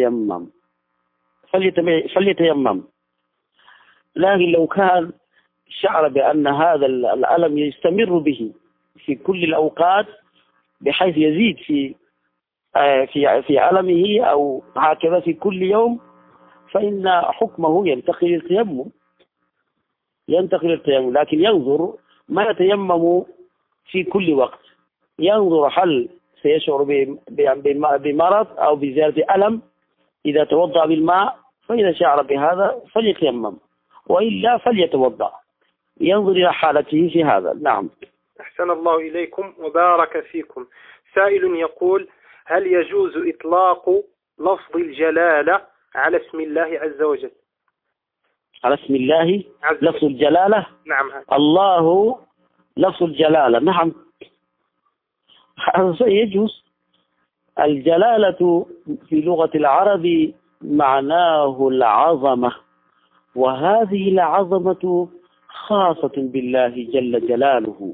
فليتيمم فليتيمم. لكن لو كان شعر بأن هذا الألم يستمر به في كل الأوقات بحيث يزيد في في في ألمه أو هكذا في كل يوم، فإن حكمه ينتقل للتيمم ينتقل للتيمم لكن ينظر ما يتيمم في كل وقت، ينظر هل سيشعر بمرض أو بزيادة ألم. إذا توضأ بالماء فإذا شعر بهذا فليتيمم، وإلا فليتوضأ، ينظر إلى حالته في هذا. نعم.
أحسن الله إليكم وبارك فيكم. سائل يقول: هل يجوز إطلاق لفظ الجلالة على اسم الله عز وجل؟
على اسم الله لفظ الجلالة؟
نعم.
الله لفظ الجلالة، نعم، هذا يجوز. الجلالة في لغة العرب معناه العظمة، وهذه العظمة خاصة بالله جل جلاله،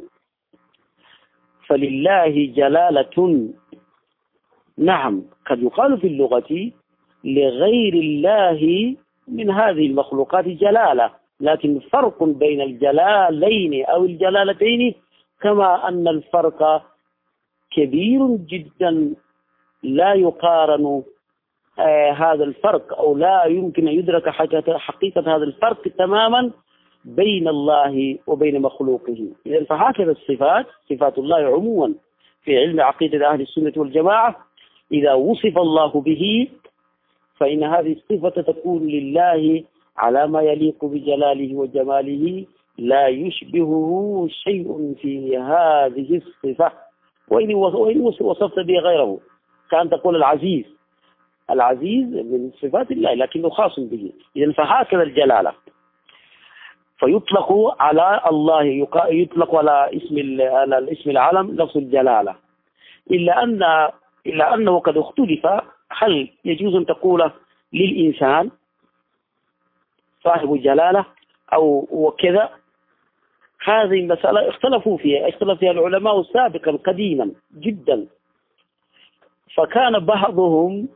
فلله جلالة. نعم، قد يقال في اللغة لغير الله من هذه المخلوقات جلالة، لكن فرق بين الجلالين أو الجلالتين، كما أن الفرق كبير جدا لا يقارن آه هذا الفرق، أو لا يمكن أن يدرك حقيقة هذا الفرق تماما بين الله وبين مخلوقه. إذن فهكذا الصفات، صفات الله عموما في علم عقيدة أهل السنة والجماعة، إذا وصف الله به فإن هذه الصفة تكون لله على ما يليق بجلاله وجماله، لا يشبهه شيء في هذه الصفة، وإن وصفت به غيره، كأن تقول العزيز، العزيز من صفات الله لكنه خاص به. إذن فهكذا الجلالة، فيطلق على الله، يطلق على اسم على الاسم العلم لفظ الجلالة، إلا أن إلا أنه قد اختلف هل يجوز أن تقول للإنسان صاحب جلالة أو وكذا. هذه المسألة اختلفوا فيها اختلف فيها العلماء سابقا قديما جدا، فكان بعضهم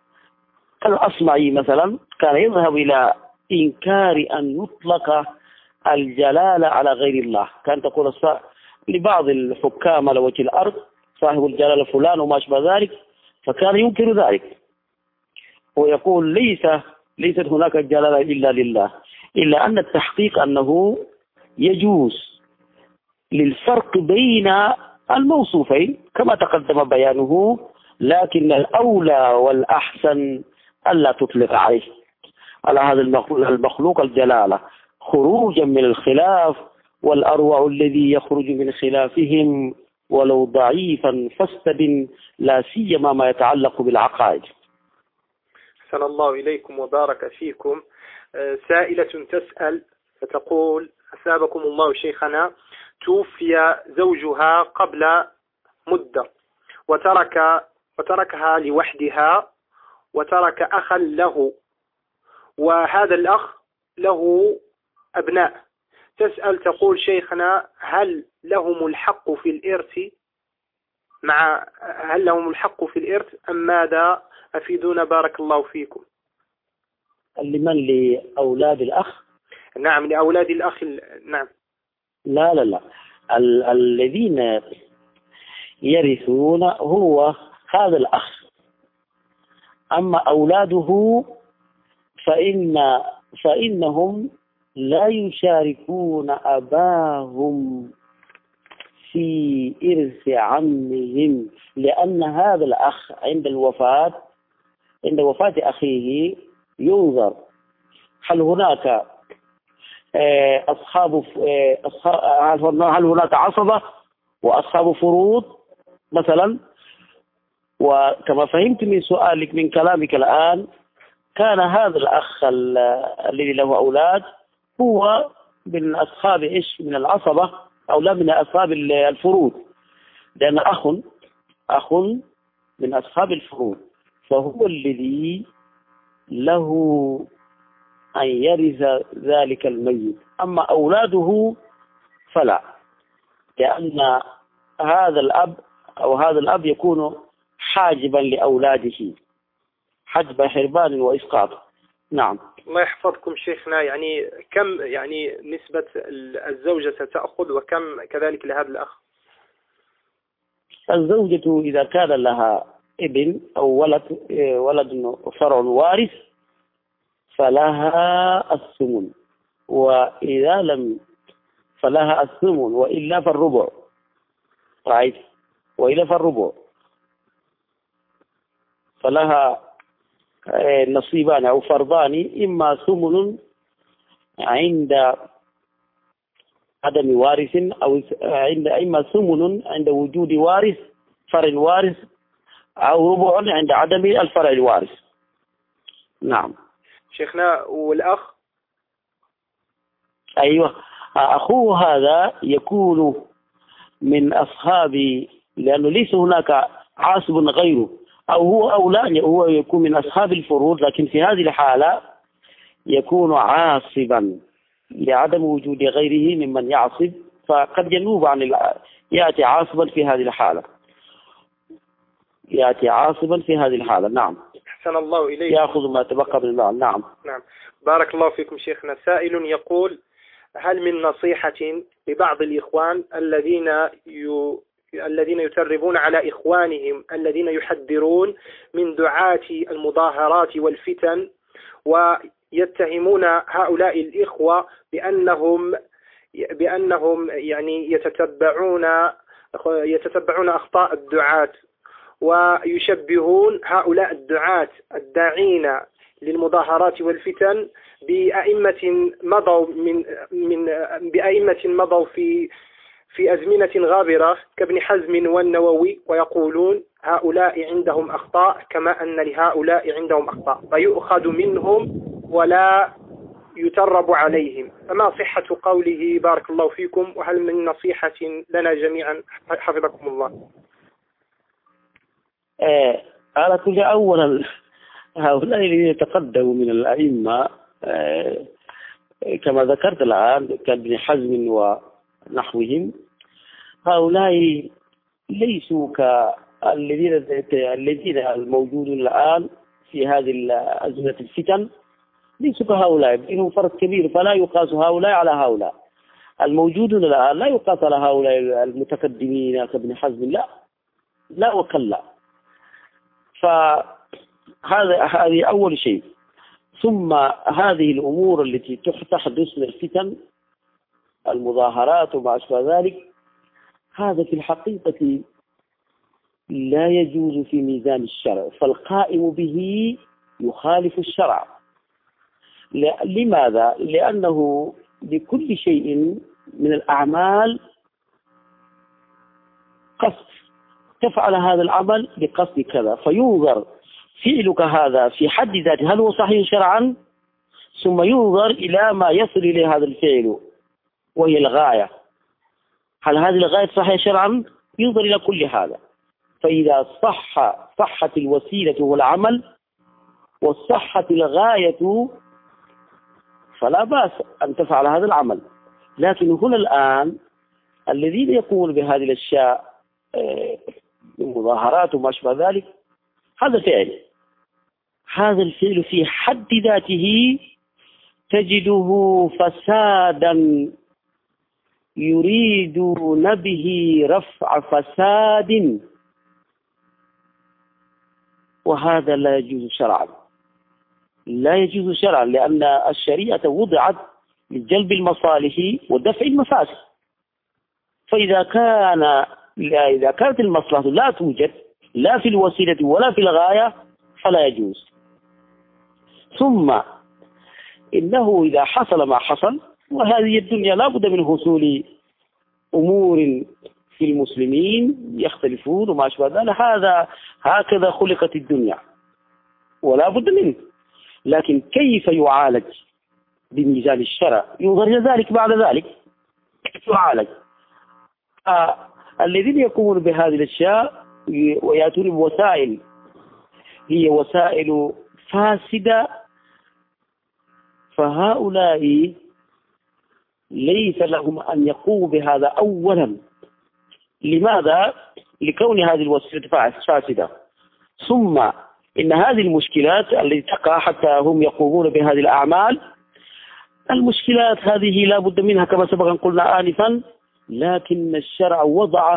الأصمعي مثلا كان يذهب إلى إنكار أن يطلق الجلالة على غير الله، كان تقول لبعض الحكام على وجه الأرض صاحب الجلالة فلان وما أشبه ذلك، فكان ينكر ذلك ويقول ليس ليست هناك الجلالة إلا لله، إلا أن التحقيق أنه يجوز للفرق بين الموصوفين كما تقدم بيانه، لكن الأولى والأحسن ألا تطلق عليه على هذا المخلوق الجلالة خروجا من الخلاف، والأروع الذي يخرج من خلافهم ولو ضعيفا فاستبن، لا سيما ما يتعلق بالعقائد.
أحسن الله إليكم وبارك فيكم. سائلة تسأل فتقول: أثابكم الله شيخنا، توفي زوجها قبل مدة وترك وتركها لوحدها وترك أخا له، وهذا الأخ له أبناء. تسأل تقول: شيخنا، هل لهم الحق في الإرث مع هل لهم الحق في الإرث أم ماذا؟ أفيدونا بارك الله فيكم.
لمن؟ لأولاد الأخ؟
نعم، لأولاد الأخ. نعم.
لا لا لا ال الذين يرثون هو هذا الأخ، أما أولاده فإن فإنهم لا يشاركون أباهم في إرث عمهم، لأن هذا الأخ عند الوفاة عند وفاة أخيه ينظر هل هناك أصحاب هل هناك عصبة وأصحاب فروض مثلا. وكما فهمت من سؤالك من كلامك الآن، كان هذا الأخ الذي له أولاد هو من أصحاب إيش من العصبة أو لا من أصحاب الفروض، لأن أخ أخ من أصحاب الفروض، فهو الذي له أن يرث ذلك الميت. أما أولاده فلا، لأن هذا الأب أو هذا الأب يكون حاجبا لأولاده حجب حربان وإسقاط، نعم.
الله يحفظكم شيخنا، يعني كم يعني نسبة الزوجة ستأخذ وكم كذلك لهذا الأخ؟
الزوجة إذا كان لها ابن أو ولد ولد فرع وارث فلها الثمن، وإذا لم فلها الثمن، وإلا فالربع. رأيت؟ وإلا فالربع، فلها نصيبان أو فرضان، إما ثمن عند عدم وارث، أو عند إما ثمن عند وجود وارث فرع وارث، أو ربع عند عدم الفرع الوارث. نعم
شيخنا. والأخ؟
أيوة، أخوه هذا يكون من أصحاب، لأنه ليس هناك عاصب غيره، أو هو أو لا، هو يكون من أصحاب الفروض، لكن في هذه الحالة يكون عاصبا لعدم وجود غيره ممن يعصب، فقد ينوب عن ال... يأتي عاصبا في هذه الحالة، يأتي عاصبا في هذه الحالة. نعم.
أحسن الله إليك.
يأخذ ما تبقى من المال. نعم.
نعم، بارك الله فيكم شيخنا. سائل يقول: هل من نصيحة لبعض الإخوان الذين ي... الذين يتربون على إخوانهم الذين يحذرون من دعاة المظاهرات والفتن، ويتهمون هؤلاء الإخوة بأنهم بأنهم يعني يتتبعون يتتبعون أخطاء الدعاة، ويشبهون هؤلاء الدعاة الداعين للمظاهرات والفتن بأئمة مضوا من من بأئمة مضوا في في أزمنة غابرة كابن حزم والنووي، ويقولون هؤلاء عندهم أخطاء كما أن لهؤلاء عندهم أخطاء، فيؤخذ منهم ولا يترب عليهم. فما صحة قوله بارك الله فيكم، وهل من نصيحة لنا جميعا حفظكم الله؟
على كل أولا هؤلاء الذين يتقدموا من الأئمة كما ذكرت الآن كابن حزم ونحوهم، هؤلاء ليسوا كالذين الذين الموجودون الآن في هذه الأزمة الفتن، ليسوا كهؤلاء، إنهم فرق كبير، فلا يقاس هؤلاء على هؤلاء. الموجودون الآن لا يقاس على هؤلاء المتقدمين كابن حزم، لا لا وكلا. فهذا هذه أول شيء. ثم هذه الأمور التي تحدث من الفتن، المظاهرات وما أشبه ذلك، هذا في الحقيقة لا يجوز في ميزان الشرع، فالقائم به يخالف الشرع. لماذا؟ لأنه لكل شيء من الأعمال قصد، تفعل هذا العمل بقصد كذا، فينظر فعلك هذا في حد ذاته هل هو صحيح شرعا، ثم ينظر إلى ما يصل إليه هذا الفعل وهي الغاية، هل هذه الغاية صحيح شرعا، ينظر إلى كل هذا. فإذا صح صحت الوسيلة والعمل وصحت الغاية فلا بأس أن تفعل هذا العمل. لكن هنا الآن الذين يقومون بهذه الأشياء المظاهرات وما أشبه ذلك، هذا فعل هذا الفعل في حد ذاته تجده فسادا يريدون به رفع فساد، وهذا لا يجوز شرعا، لا يجوز شرعا، لأن الشريعة وضعت لجلب المصالح ودفع المفاسد. فإذا كان إذا كانت المصلحة لا توجد لا في الوسيلة ولا في الغاية فلا يجوز. ثم إنه إذا حصل ما حصل، وهذه الدنيا لا بد من حصول أمور في المسلمين يختلفون وما أشبه ذلك، هذا هكذا خلقت الدنيا ولا بد منه. لكن كيف يعالج بميزان الشرع ينظر إلى ذلك بعد ذلك، كيف يعالج. آه الذين يقومون بهذه الأشياء ويأتون بوسائل هي وسائل فاسدة، فهؤلاء ليس لهم أن يقوموا بهذا أولا. لماذا؟ لكون هذه الوسيلة فاسدة. ثم إن هذه المشكلات التي تقع حتى هم يقومون بهذه الأعمال، المشكلات هذه لا بد منها كما سبق أن قلنا آنفا، لكن الشرع وضع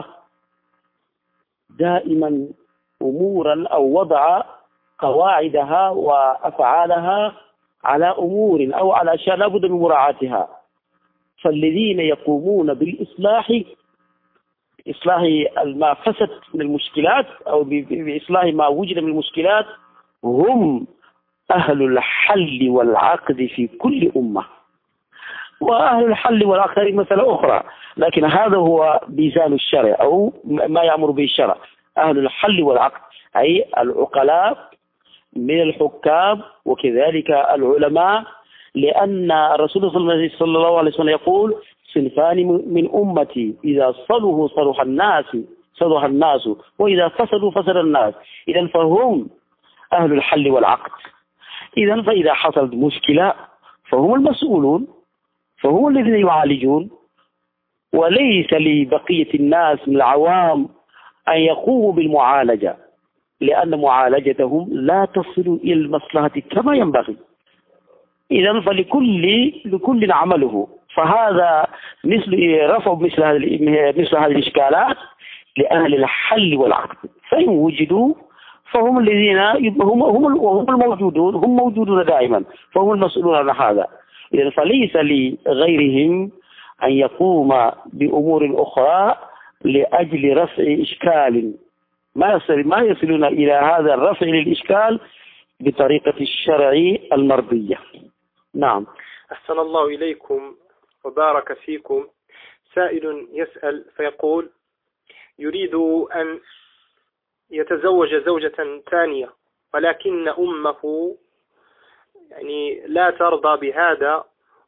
دائما أمورا أو وضع قواعدها وأفعالها على أمور أو على أشياء لا بد من مراعاتها. فالذين يقومون بالإصلاح، إصلاح ما فسد من المشكلات أو بإصلاح ما وجد من المشكلات، هم أهل الحل والعقد في كل أمة. وأهل الحل والعقد هذه مسألة أخرى، لكن هذا هو ميزان الشرع أو ما يأمر به الشرع. أهل الحل والعقد أي العقلاء من الحكام وكذلك العلماء، لأن الرسول صلى الله عليه وسلم يقول: صنفان من أمتي إذا صلحوا صلح الناس صلح الناس وإذا فسدوا فسد الناس. إذا فهم أهل الحل والعقد. إذا فإذا حصلت مشكلة فهم المسؤولون، فهم الذين يعالجون، وليس لبقية الناس من العوام أن يقوموا بالمعالجة، لأن معالجتهم لا تصل إلى المصلحة كما ينبغي. إذا فلكل لكل عمله. فهذا مثل رفع مثل هذه مثل هذه الإشكالات لأهل الحل والعقد، فإن وجدوا فهم الذين هم هم هم الموجودون، هم موجودون دائما، فهم المسؤولون عن هذا. إذا فليس لغيرهم أن يقوم بأمور أخرى لأجل رفع إشكال ما يصل ما يصلون إلى هذا الرفع للإشكال بطريقة الشرع المرضية. نعم.
أحسن الله إليكم وبارك فيكم. سائل يسأل فيقول: يريد أن يتزوج زوجة ثانية، ولكن أمه يعني لا ترضى بهذا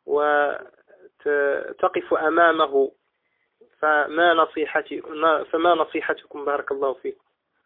وتقف أمامه، فما نصيحتي فما نصيحتكم بارك الله فيكم؟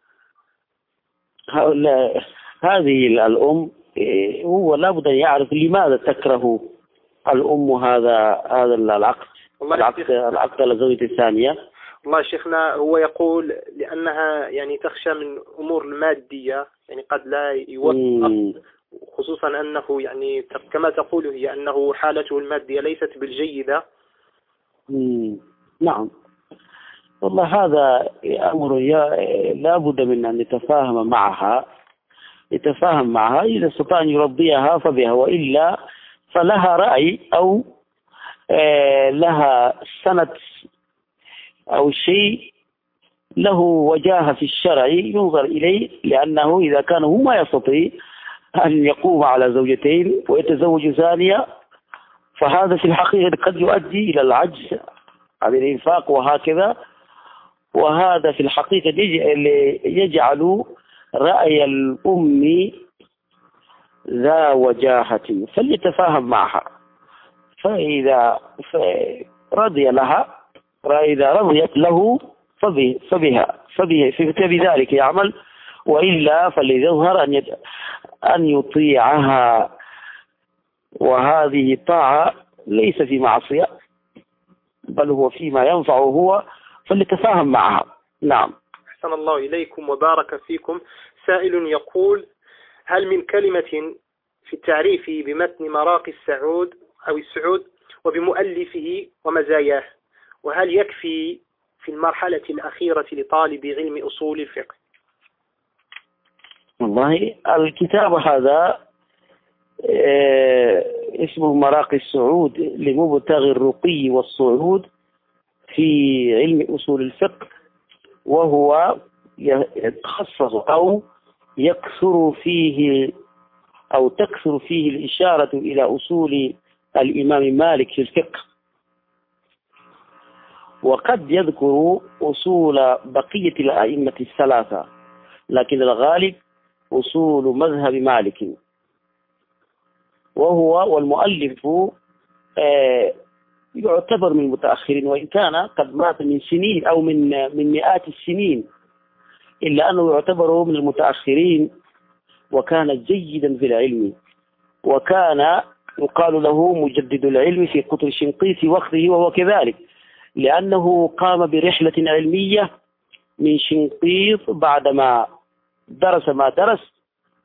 هذه الأم هو لابد أن يعرف لماذا تكره الأم هذا هذا العقد العقد العقد الزوجة الثانية.
والله شيخنا هو يقول لأنها يعني تخشى من أمور المادية، يعني قد لا يوفق، خصوصا أنه يعني كما تقول هي أنه حالته المادية ليست بالجيدة.
مم. نعم. والله هذا أمر لا بد من أن يتفاهم معها يتفاهم معها إذا استطاع أن يرضيها فبها، وإلا فلها رأي أو آه لها سند أو شيء له وجاهة في الشرع ينظر إليه، لأنه إذا كان هو ما يستطيع أن يقوم على زوجتين ويتزوج ثانية، فهذا في الحقيقة قد يؤدي إلى العجز عن الإنفاق وهكذا. وهذا في الحقيقة يجعل رأي الأم ذا وجاهة، فليتفاهم معها، فإذا رضي لها إذا رضيت له فبها فبذلك يعمل، وإلا فليظهر أن أن يطيعها، وهذه طاعة ليس في معصية بل هو فيما ينفعه هو، فليتفاهم معها. نعم.
أحسن الله إليكم وبارك فيكم. سائل يقول: هل من كلمة في التعريف بمتن مراقي السعود أو السعود وبمؤلفه ومزاياه، وهل يكفي في المرحلة الأخيرة لطالب علم أصول الفقه؟
والله الكتاب هذا اسمه مراقي السعود لمبتغي الرقي والصعود في علم أصول الفقه، وهو يتخصص أو يكثر فيه أو تكثر فيه الإشارة إلى أصول الإمام مالك في الفقه، وقد يذكر أصول بقية الأئمة الثلاثة، لكن الغالب أصول مذهب مالك. وهو والمؤلف يعتبر من المتأخرين، وإن كان قد مات من سنين أو من من مئات السنين، إلا أنه يعتبر من المتأخرين، وكان جيدا في العلم، وكان يقال له مجدد العلم في قطر الشنقيط في وقته، وهو كذلك، لأنه قام برحلة علمية من شنقيط بعدما درس ما درس،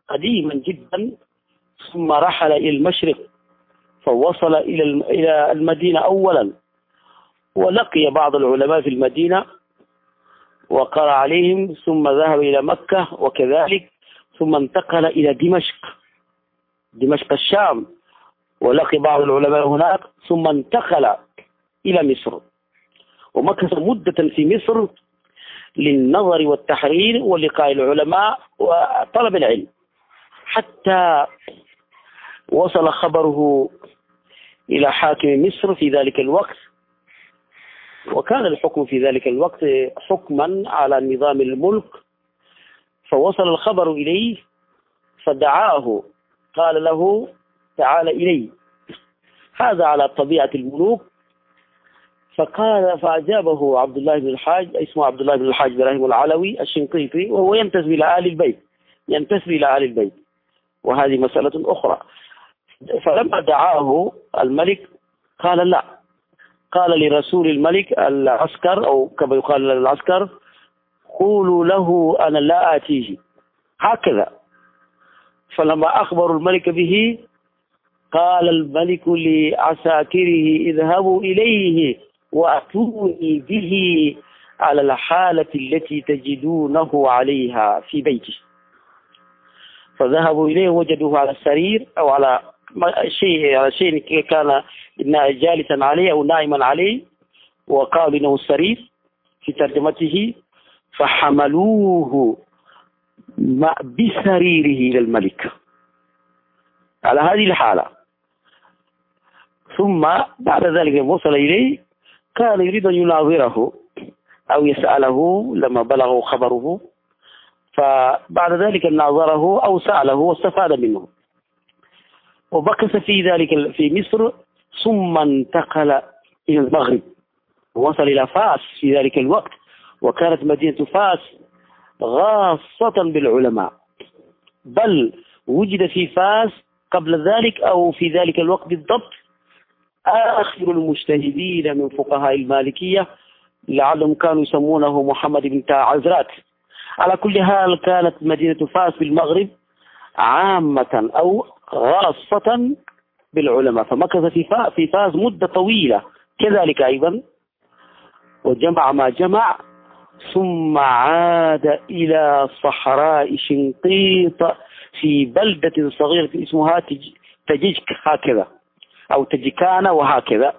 قديما جدا، ثم رحل إلى المشرق فوصل إلى إلى المدينة أولا، ولقي بعض العلماء في المدينة وقرأ عليهم، ثم ذهب إلى مكة وكذلك، ثم انتقل إلى دمشق دمشق الشام ولقي بعض العلماء هناك، ثم انتقل إلى مصر ومكث مدة في مصر للنظر والتحرير ولقاء العلماء وطلب العلم، حتى وصل خبره إلى حاكم مصر في ذلك الوقت. وكان الحكم في ذلك الوقت حكما على نظام الملك، فوصل الخبر إليه فدعاه، قال له تعال إلي، هذا على طبيعة الملوك. فقال فأجابه عبد الله بن الحاج، اسمه عبد الله بن الحاج إبراهيم العلوي الشنقيطي، وهو ينتسب إلى آل البيت ينتسب إلى آل البيت وهذه مسألة أخرى. فلما دعاه الملك قال لا، قال لرسول الملك العسكر أو كما يقال للعسكر قولوا له أنا لا آتيه، هكذا. فلما أخبروا الملك به قال الملك لعساكره اذهبوا إليه وأتوني به على الحالة التي تجدونه عليها في بيته. فذهبوا إليه وجدوه على السرير أو على شيء على شيء كان جالسا عليه أو نائما عليه، وقال إنه السرير في ترجمته، فحملوه بسريره إلى الملك على هذه الحالة. ثم بعد ذلك وصل إليه، كان يريد أن يناظره أو يسأله لما بلغه خبره، فبعد ذلك ناظره أو سأله واستفاد منه وبكس في ذلك في مصر، ثم انتقل إلى المغرب ووصل إلى فاس في ذلك الوقت، وكانت مدينة فاس غاصة بالعلماء، بل وجد في فاس قبل ذلك أو في ذلك الوقت بالضبط آخر المجتهدين من فقهاء المالكية، لعلهم كانوا يسمونه محمد بن تعزرات. على كل حال كانت مدينة فاس في المغرب عامة أو غاصة بالعلماء، فمكث في فاس في فاس مدة طويلة كذلك أيضا، وجمع ما جمع، ثم عاد إلى صحراء شنقيط في بلدة صغيرة اسمها تجيك هكذا أو تجيكانا وهكذا.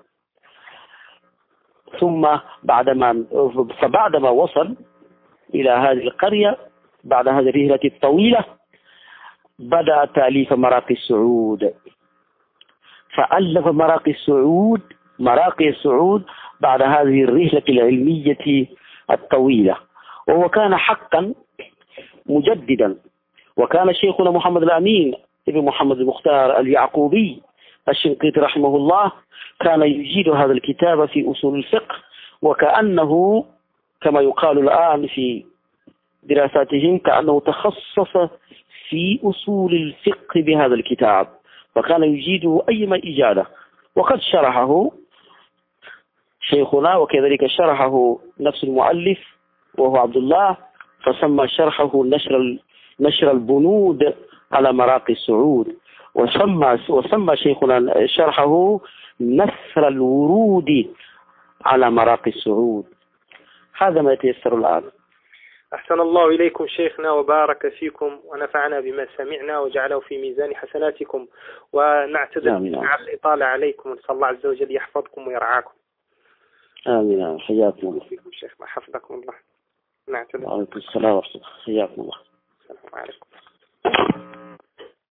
ثم بعدما فبعدما وصل إلى هذه القرية بعد هذه الرحلة الطويلة، بدأ تأليف مراقي السعود، فألف مراقي السعود مراقي السعود بعد هذه الرحلة العلمية الطويلة. وهو كان حقا مجددا، وكان شيخنا محمد الأمين ابن محمد المختار اليعقوبي الشنقيطي رحمه الله كان يجيد هذا الكتاب في أصول الفقه، وكأنه كما يقال الآن في دراساتهم كأنه تخصص في أصول الفقه بهذا الكتاب، وكان يجيده أيما إجادة. وقد شرحه شيخنا وكذلك شرحه نفس المؤلف وهو عبد الله، فسمى شرحه نشر نشر البنود على مراقي السعود، وسمى وسمى شيخنا شرحه نثر الورود على مراقي السعود. هذا ما يتيسر الآن.
أحسن الله إليكم شيخنا وبارك فيكم ونفعنا بما سمعنا وجعله في ميزان حسناتكم، ونعتذر على الإطالة عليكم، ونسأل الله عز وجل يحفظكم ويرعاكم.
آمين. حياكم الله.
شيخنا حفظكم الله. نعتذر.
وعليكم السلام ورحمة الله. حياكم الله.
السلام عليكم.